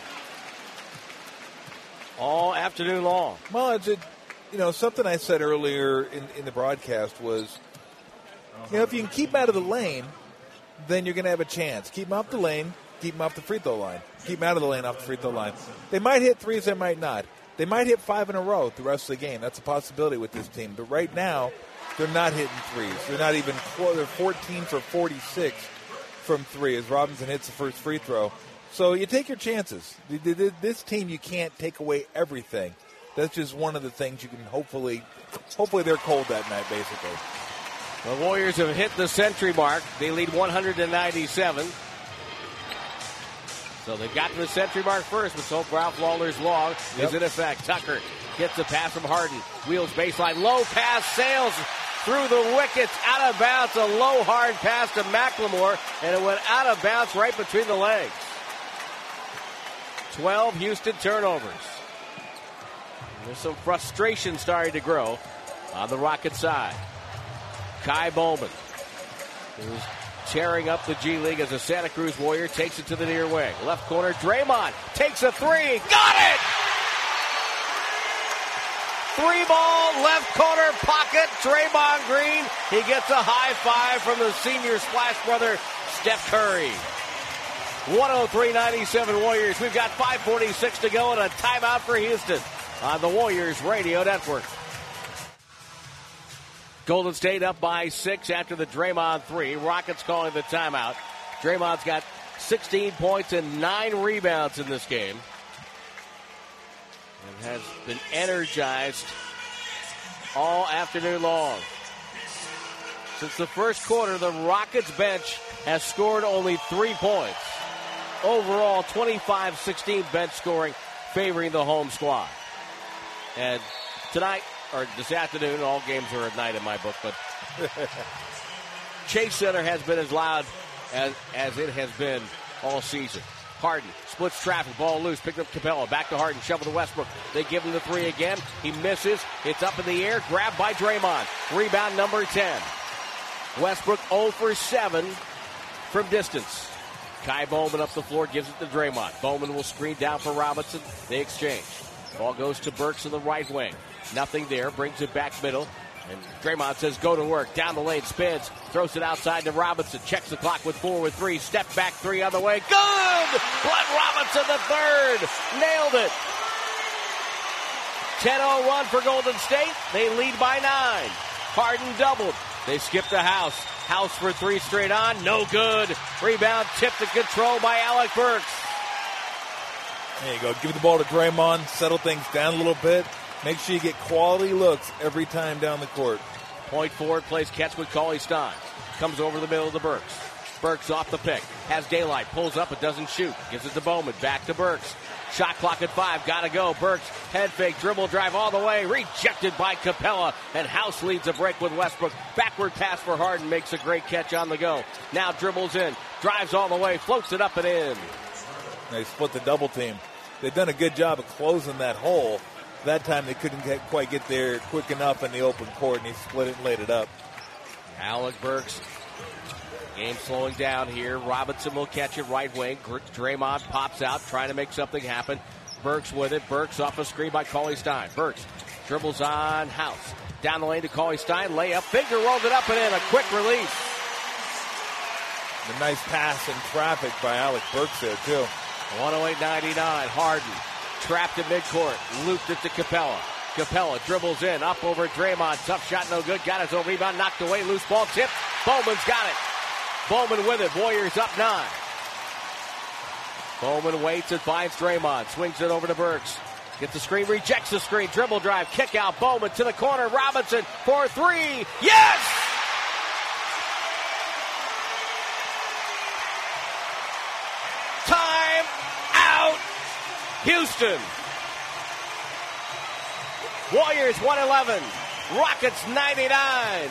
all afternoon long. Well, it's a, you know, something I said earlier in, in the broadcast was, you know, if you can keep them out of the lane, then you're going to have a chance. Keep them off the lane. Keep them off the free throw line. Keep them out of the lane, off the free throw line. They might hit threes, they might not. They might hit five in a row the rest of the game. That's a possibility with this team. But right now, they're not hitting threes. They're not even close. They're fourteen for forty-six from three as Robinson hits the first free throw. So you take your chances. This team, you can't take away everything. That's just one of the things you can hopefully, hopefully they're cold that night, basically. The Warriors have hit the century mark. They lead one hundred ninety-seven. So they got to the century mark first, but so Ralph Lawler's law yep. is in effect. Tucker gets a pass from Harden. Wheels baseline. Low pass sails through the wickets. Out of bounds. A low, hard pass to McLemore, and it went out of bounds right between the legs. twelve Houston turnovers. There's some frustration starting to grow on the Rocket side. Ky Bowman, who's tearing up the G League as a Santa Cruz Warrior, takes it to the near wing. Left corner, Draymond takes a three. Got it! Three ball, left corner pocket, Draymond Green. He gets a high five from the senior splash brother, Steph Curry. one oh three ninety-seven Warriors. We've got five forty-six to go and a timeout for Houston on the Warriors Radio Network. Golden State up by six after the Draymond three. Rockets calling the timeout. Draymond's got sixteen points and nine rebounds in this game. And has been energized all afternoon long. Since the first quarter, the Rockets bench has scored only three points. Overall, twenty-five sixteen bench scoring favoring the home squad. And tonight, or this afternoon, all games are at night in my book, but Chase Center has been as loud as, as it has been all season. Harden splits traffic, ball loose, picked up Capella, back to Harden, shovel to Westbrook. They give him the three again. He misses. It's up in the air, grabbed by Draymond. Rebound number ten. Westbrook zero for seven from distance. Ky Bowman up the floor, gives it to Draymond. Bowman will screen down for Robinson. They exchange. Ball goes to Burks in the right wing. Nothing there. Brings it back middle And Draymond says go to work. Down the lane, spins, throws it outside to Robinson. Checks the clock with four with three. Step back three on the way. Good! Glenn Robinson the third. Nailed it. ten oh run for Golden State. They lead by nine. Harden doubled. They skip the House. House for three straight on. No good. Rebound tipped to control by Alec Burks. There you go. Give the ball to Draymond. Settle things down a little bit. Make sure you get quality looks every time down the court. Point forward, plays catch with Cauley-Stein. Comes over the middle to Burks. Burks off the pick. Has daylight. Pulls up but doesn't shoot. Gives it to Bowman. Back to Burks. Shot clock at five. Gotta go. Burks. Head fake. Dribble drive all the way. Rejected by Capella. And House leads a break with Westbrook. Backward pass for Harden. Makes a great catch on the go. Now dribbles in. Drives all the way. Floats it up and in. They split the double team. They've done a good job of closing that hole. That time they couldn't get, quite get there quick enough in the open court, and he split it and laid it up. Alec Burks. Game slowing down here. Robinson will catch it right wing. Draymond pops out, trying to make something happen. Burks with it. Burks off a screen by Cauley-Stein. Burks dribbles on House. Down the lane to Cauley-Stein. Layup. Finger rolls it up and in. A quick release. A nice pass in traffic by Alec Burks there, too. one oh eight ninety-nine. Harden. Trapped at midcourt. Looped it to Capella. Capella dribbles in. Up over Draymond. Tough shot, no good. Got his own rebound. Knocked away. Loose ball tipped. Bowman's got it. Bowman with it. Warriors up nine. Bowman waits and finds Draymond. Swings it over to Burks. Gets the screen. Rejects the screen. Dribble drive. Kick out. Bowman to the corner. Robinson for three. Yes! Time out. Houston. Warriors one eleven. Rockets ninety-nine.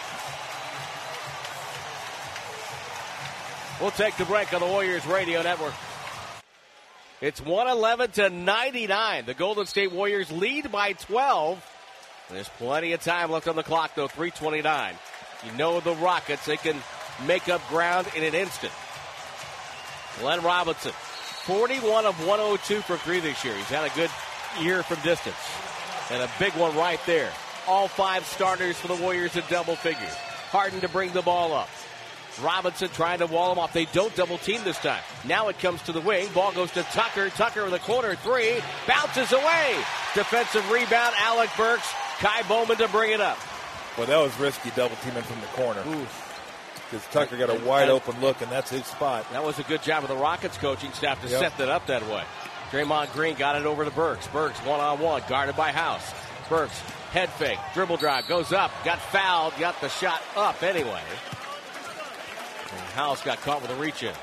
We'll take the break on the Warriors Radio Network. It's one eleven to ninety-nine. The Golden State Warriors lead by twelve. There's plenty of time left on the clock, though. three twenty-nine. You know the Rockets, they can make up ground in an instant. Glenn Robinson, forty-one of one oh two for three this year. He's had a good year from distance. And a big one right there. All five starters for the Warriors in double figures. Harden to bring the ball up. Robinson trying to wall him off. They don't double team this time. Now it comes to the wing. Ball goes to Tucker. Tucker in the corner three. Bounces away. Defensive rebound. Alec Burks. Kai Bowman to bring it up. Well, that was risky double teaming from the corner. Because Tucker got a wide open look, and that's his spot. That was a good job of the Rockets coaching staff to yep. set that up that way. Draymond Green got it over to Burks. Burks one-on-one, guarded by House. Burks, head fake, dribble drive, goes up, got fouled, got the shot up anyway. And House got caught with a reach-in.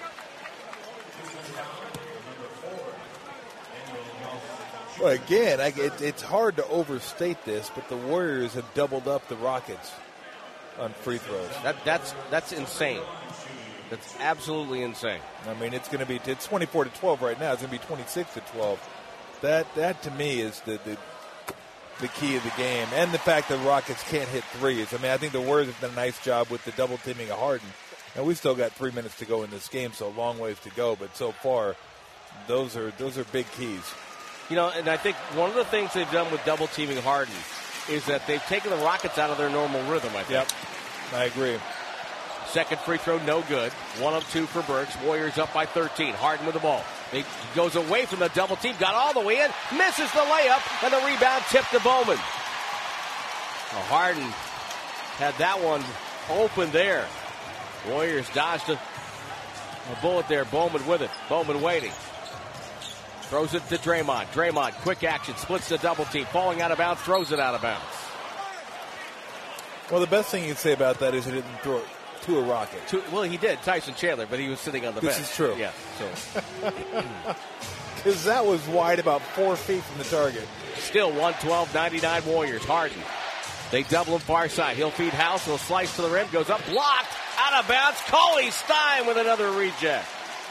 Well, again, I, it, it's hard to overstate this, but the Warriors have doubled up the Rockets on free throws. That, that's that's insane. That's absolutely insane. I mean, it's going to be it's twenty-four to twelve right now. It's going to be twenty-six to twelve. That that to me is the, the the key of the game, and the fact that the Rockets can't hit threes. I mean, I think the Warriors have done a nice job with the double teaming of Harden. And we've still got three minutes to go in this game, so a long ways to go. But so far, those are those are big keys. You know, and I think one of the things they've done with double teaming Harden is that they've taken the Rockets out of their normal rhythm, I think. Yep, I agree. Second free throw, no good. One of two for Burks. Warriors up by thirteen. Harden with the ball. He goes away from the double team, got all the way in, misses the layup, and the rebound tipped to Bowman. Well, Harden had that one open there. Warriors dodged a, a bullet there. Bowman with it. Bowman waiting. Throws it to Draymond. Draymond, quick action, splits the double team, falling out of bounds, throws it out of bounds. Well, the best thing you can say about that is he didn't throw it to a Rocket. To, well, he did, Tyson Chandler, but he was sitting on the this bench. This is true. Yeah. So. Because that was wide about four feet from the target. Still one twelve ninety-nine Warriors. Harden. They double him far side. He'll feed House. He'll slice to the rim. Goes up. Blocked. Out of bounds. Cauley-Stein with another reject.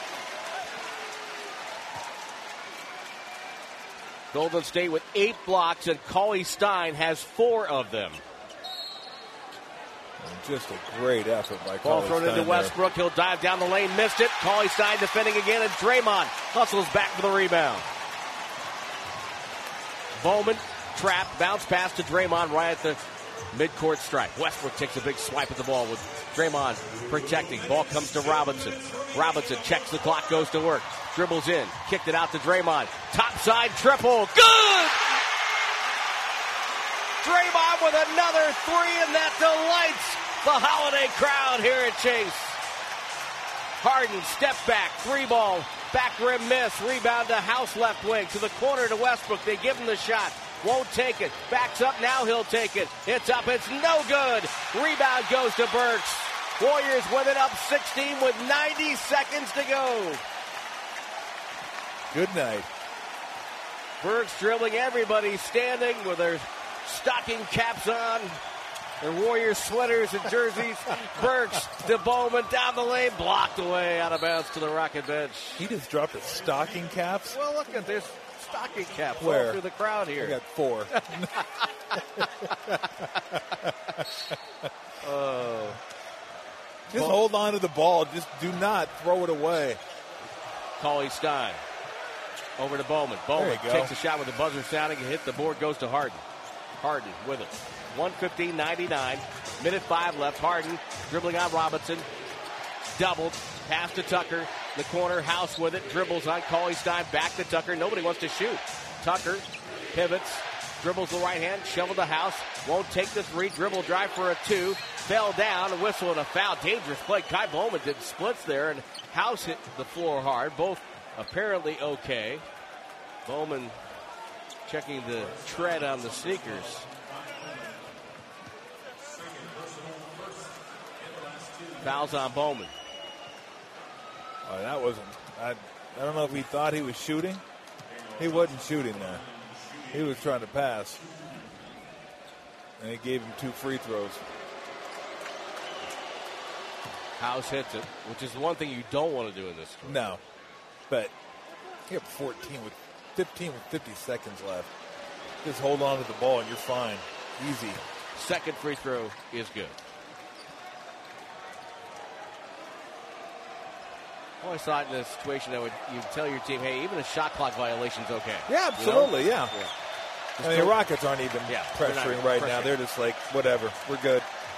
Golden State with eight blocks, and Cauley-Stein has four of them. And just a great effort by Ball Cauley-Stein. thrown into Westbrook. He'll dive down the lane. Missed it. Cauley-Stein defending again, and Draymond hustles back for the rebound. Bowman, trap, bounce pass to Draymond right at the Midcourt strike. Westbrook takes a big swipe at the ball with Draymond protecting. Ball comes to Robinson. Robinson checks the clock, goes to work. Dribbles in. Kicked it out to Draymond. Top side triple. Good! Draymond with another three, and that delights the holiday crowd here at Chase. Harden, step back, three ball, back rim miss, rebound to House left wing, to the corner to Westbrook. They give him the shot. Won't take it. Backs up. Now he'll take it. It's up. It's no good. Rebound goes to Burks. Warriors with it up sixteen with ninety seconds to go. Good night. Burks dribbling everybody standing with their stocking caps on, their Warriors sweaters and jerseys. Burks to Bowman down the lane, blocked away out of bounds to the Rocket bench. He just dropped his stocking caps. Well, look at this. Stocking caps Where? all through the crowd here. I got four. Oh. Just Well, hold on to the ball. Just do not throw it away. Cauley Stein over to Bowman. Bowman There you go. takes a shot with the buzzer sounding and hit the board, goes to Harden. Harden with it. one fifteen ninety-nine. Minute five left. Harden dribbling on Robinson. Doubled. Pass to Tucker. The corner. House with it. Dribbles on Cauley Stein. Back to Tucker. Nobody wants to shoot. Tucker pivots. Dribbles the right hand. Shovel to House. Won't take the three. Dribble drive for a two. Fell down. A whistle and a foul. Dangerous play. Kai Bowman did splits there. And House hit the floor hard. Both apparently okay. Bowman checking the tread on the sneakers. Fouls on Bowman. Oh, that wasn't. I, I don't know if he thought he was shooting. He wasn't shooting there. He was trying to pass. And he gave him two free throws. House hits it, which is the one thing you don't want to do in this score. No. But you have fourteen with fifteen with fifty seconds left. Just hold on to the ball and you're fine. Easy. Second free throw is good. I always thought in a situation that would you tell your team, hey, even a shot clock violation's okay. Yeah, absolutely, You know? yeah. yeah. I mean, the Rockets aren't even Yeah, they're not pressuring right pressuring. now. They're just like, whatever, we're good.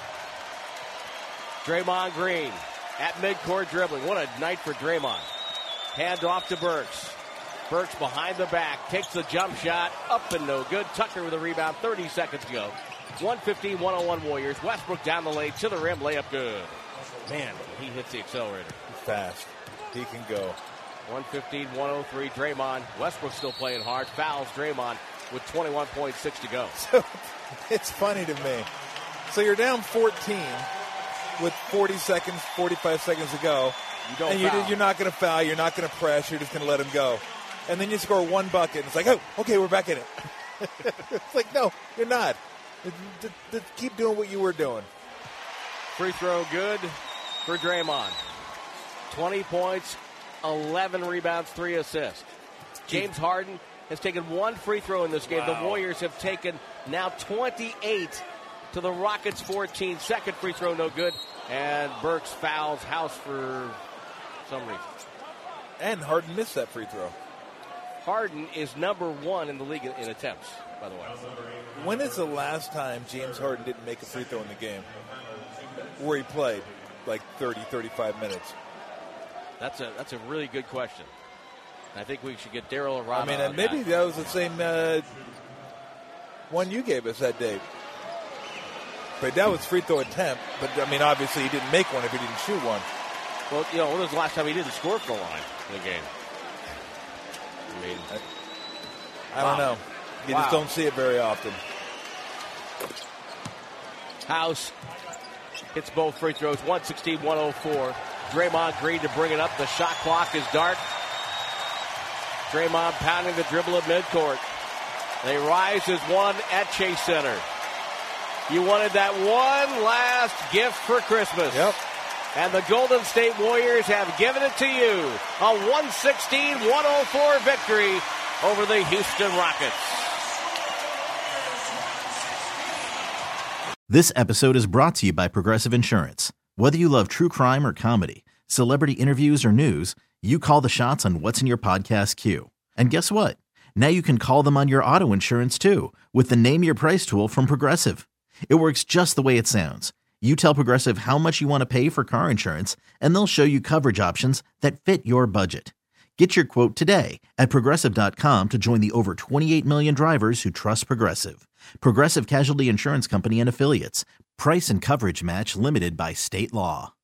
Draymond Green at midcourt dribbling. What a night for Draymond. Hand off to Burks. Burks behind the back. Takes the jump shot. Up and no good. Tucker with a rebound. thirty seconds to go. one fifteen one oh one Warriors. Westbrook down the lane to the rim. Layup good. Man, he hits the accelerator. Fast. He can go. one fifteen one oh three. Draymond. Westbrook still playing hard. Fouls Draymond with twenty-one point six to go. So it's funny to me. So you're down fourteen with forty seconds, forty-five seconds to go. You don't and you're, foul. you're not going to foul. You're not going to press. You're just going to let him go. And then you score one bucket. And it's like, oh, okay, we're back in it. It's like, no, you're not. Just- just keep doing what you were doing. Free throw good for Draymond. twenty points, eleven rebounds, three assists. James Harden has taken one free throw in this game. Wow. The Warriors have taken now twenty-eight to the Rockets fourteen. Second free throw, no good. And Burks fouls House for some reason. And Harden missed that free throw. Harden is number one in the league in attempts, by the way. When is the last time James Harden didn't make a free throw in the game? Where he played like thirty, thirty-five minutes. That's a that's a really good question. I think we should get Daryl Arana. I mean, on and maybe that. that was the same uh, one you gave us that day. But that was free throw attempt. But, I mean, obviously he didn't make one if he didn't shoot one. Well, you know, when was the last time he didn't score from the line in the game? I mean, I Wow. don't know. You Wow. just don't see it very often. House hits both free throws, one sixteen one oh four. Draymond Green to bring it up. The shot clock is dark. Draymond pounding the dribble at midcourt. They rise as one at Chase Center. You wanted that one last gift for Christmas. Yep. And the Golden State Warriors have given it to you. A one sixteen one oh four victory over the Houston Rockets. This episode is brought to you by Progressive Insurance. Whether you love true crime or comedy, celebrity interviews or news, you call the shots on what's in your podcast queue. And guess what? Now you can call them on your auto insurance too with the Name Your Price tool from Progressive. It works just the way it sounds. You tell Progressive how much you want to pay for car insurance, and they'll show you coverage options that fit your budget. Get your quote today at Progressive dot com to join the over twenty-eight million drivers who trust Progressive. Progressive Casualty Insurance Company and Affiliates. Price and coverage match limited by state law.